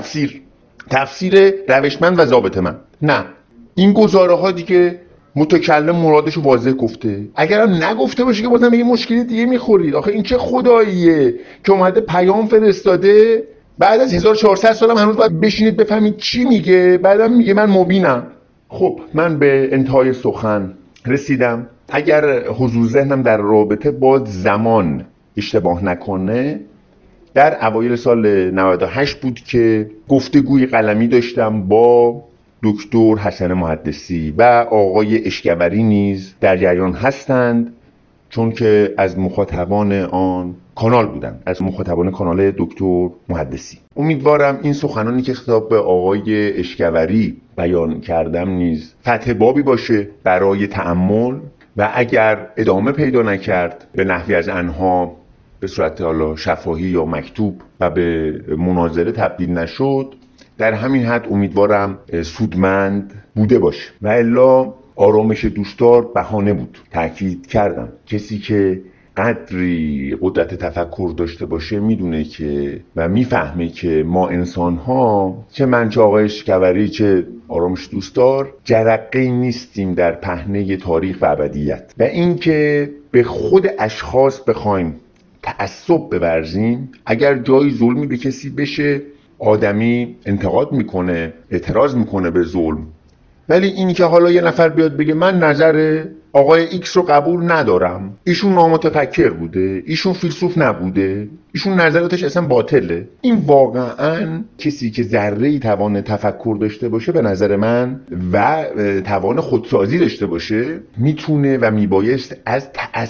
تفسیر روشمند و ضابطه‌مند. نه، این گزاره ها دیگه متکلم مرادش رو واضح گفته، اگرم نگفته باشه که بازم به یه مشکلی دیگه میخورید. آخه این چه خداییه که اومده پیام فرستاده، بعد از 1400 سالم هنوز باید بشینید بفهمید چی میگه، بعدم میگه من مبینم. خب من به انتهای سخن رسیدم. اگر حضور ذهنم در رابطه با زمان اشتباه نکنه، در اوایل سال 98 بود که گفتگوی قلمی داشتم با دکتر حسن محدثی و آقای اشکوری نیز در جریان هستند، چون که از مخاطبان آن کانال بودن، از مخاطبان کانال دکتر محدثی. امیدوارم این سخنانی که خطاب به آقای اشکوری بیان کردم نیز فتح بابی باشه برای تأمل، و اگر ادامه پیدا نکرد به نحوی از آنها به صورت حالا شفاهی یا مکتوب و به مناظره تبدیل نشد، در همین حد امیدوارم سودمند بوده باشه. و الا آرامش دوستدار بهانه بود. تأکید کردم کسی که قدری قدرت تفکر داشته باشه میدونه که و میفهمه که ما انسان ها، چه من چه آقای اشکوری چه آرامش دوستدار، جرقه‌ای نیستیم در پهنه تاریخ و ابدیت، و اینکه به خود اشخاص بخوایم تعصب بورزیم، اگر جایی ظلمی به کسی بشه آدمی انتقاد میکنه، اعتراض میکنه به ظلم، ولی این که حالا یه نفر بیاد بگه من نظر آقای ایکس رو قبول ندارم، ایشون نامتفکر بوده، ایشون فیلسوف نبوده، ایشون نظراتش اصلا باطله، این واقعا کسی که ذره‌ای توان تفکر داشته باشه به نظر من و توان خودسازی داشته باشه، میتونه و میبایست از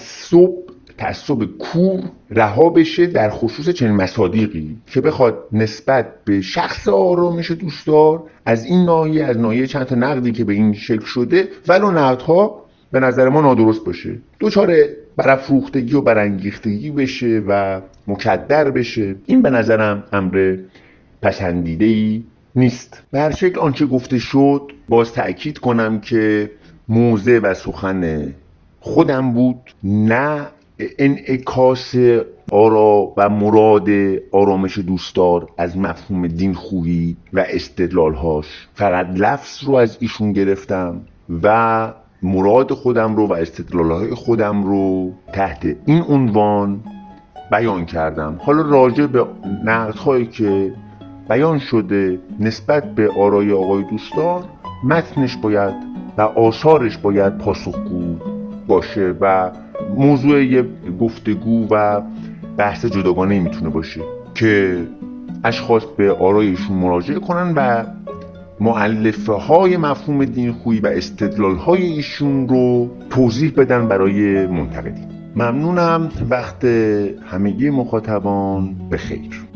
تعصب کور رها بشه، در خصوص چنین مصادیقی که بخواد نسبت به شخص آرامش دوستدار از این ناحیه، از ناحیه چند تا نقدی که به این شکل شده، ولو نقدها به نظر ما نادرست باشه، دوچار برافروختگی و برانگیختگی بشه و مکدر بشه. این به نظرم امر پسندیده‌ای نیست. به هر شکل آنچه گفته شد، باز تأکید کنم که موضع و سخن خودم بود، نه انعکاس آرا و مراد آرامش دوستدار از مفهوم دین خویی و استدلالهاش. فقط لفظ رو از ایشون گرفتم و مراد خودم رو و استدلالهای خودم رو تحت این عنوان بیان کردم. حالا راجع به نقدهایی که بیان شده نسبت به آرای آقای دوستدار، متنش باید و آثارش باید پاسخگو باشه و موضوع گفتگو و بحث جداگانه میتونه باشه که اشخاص به آرایشون مراجعه کنن و مؤلفه های مفهوم دین خویی و استدلال های ایشون رو توضیح بدن برای منتقدین. ممنونم. وقت همگی مخاطبان بخیر.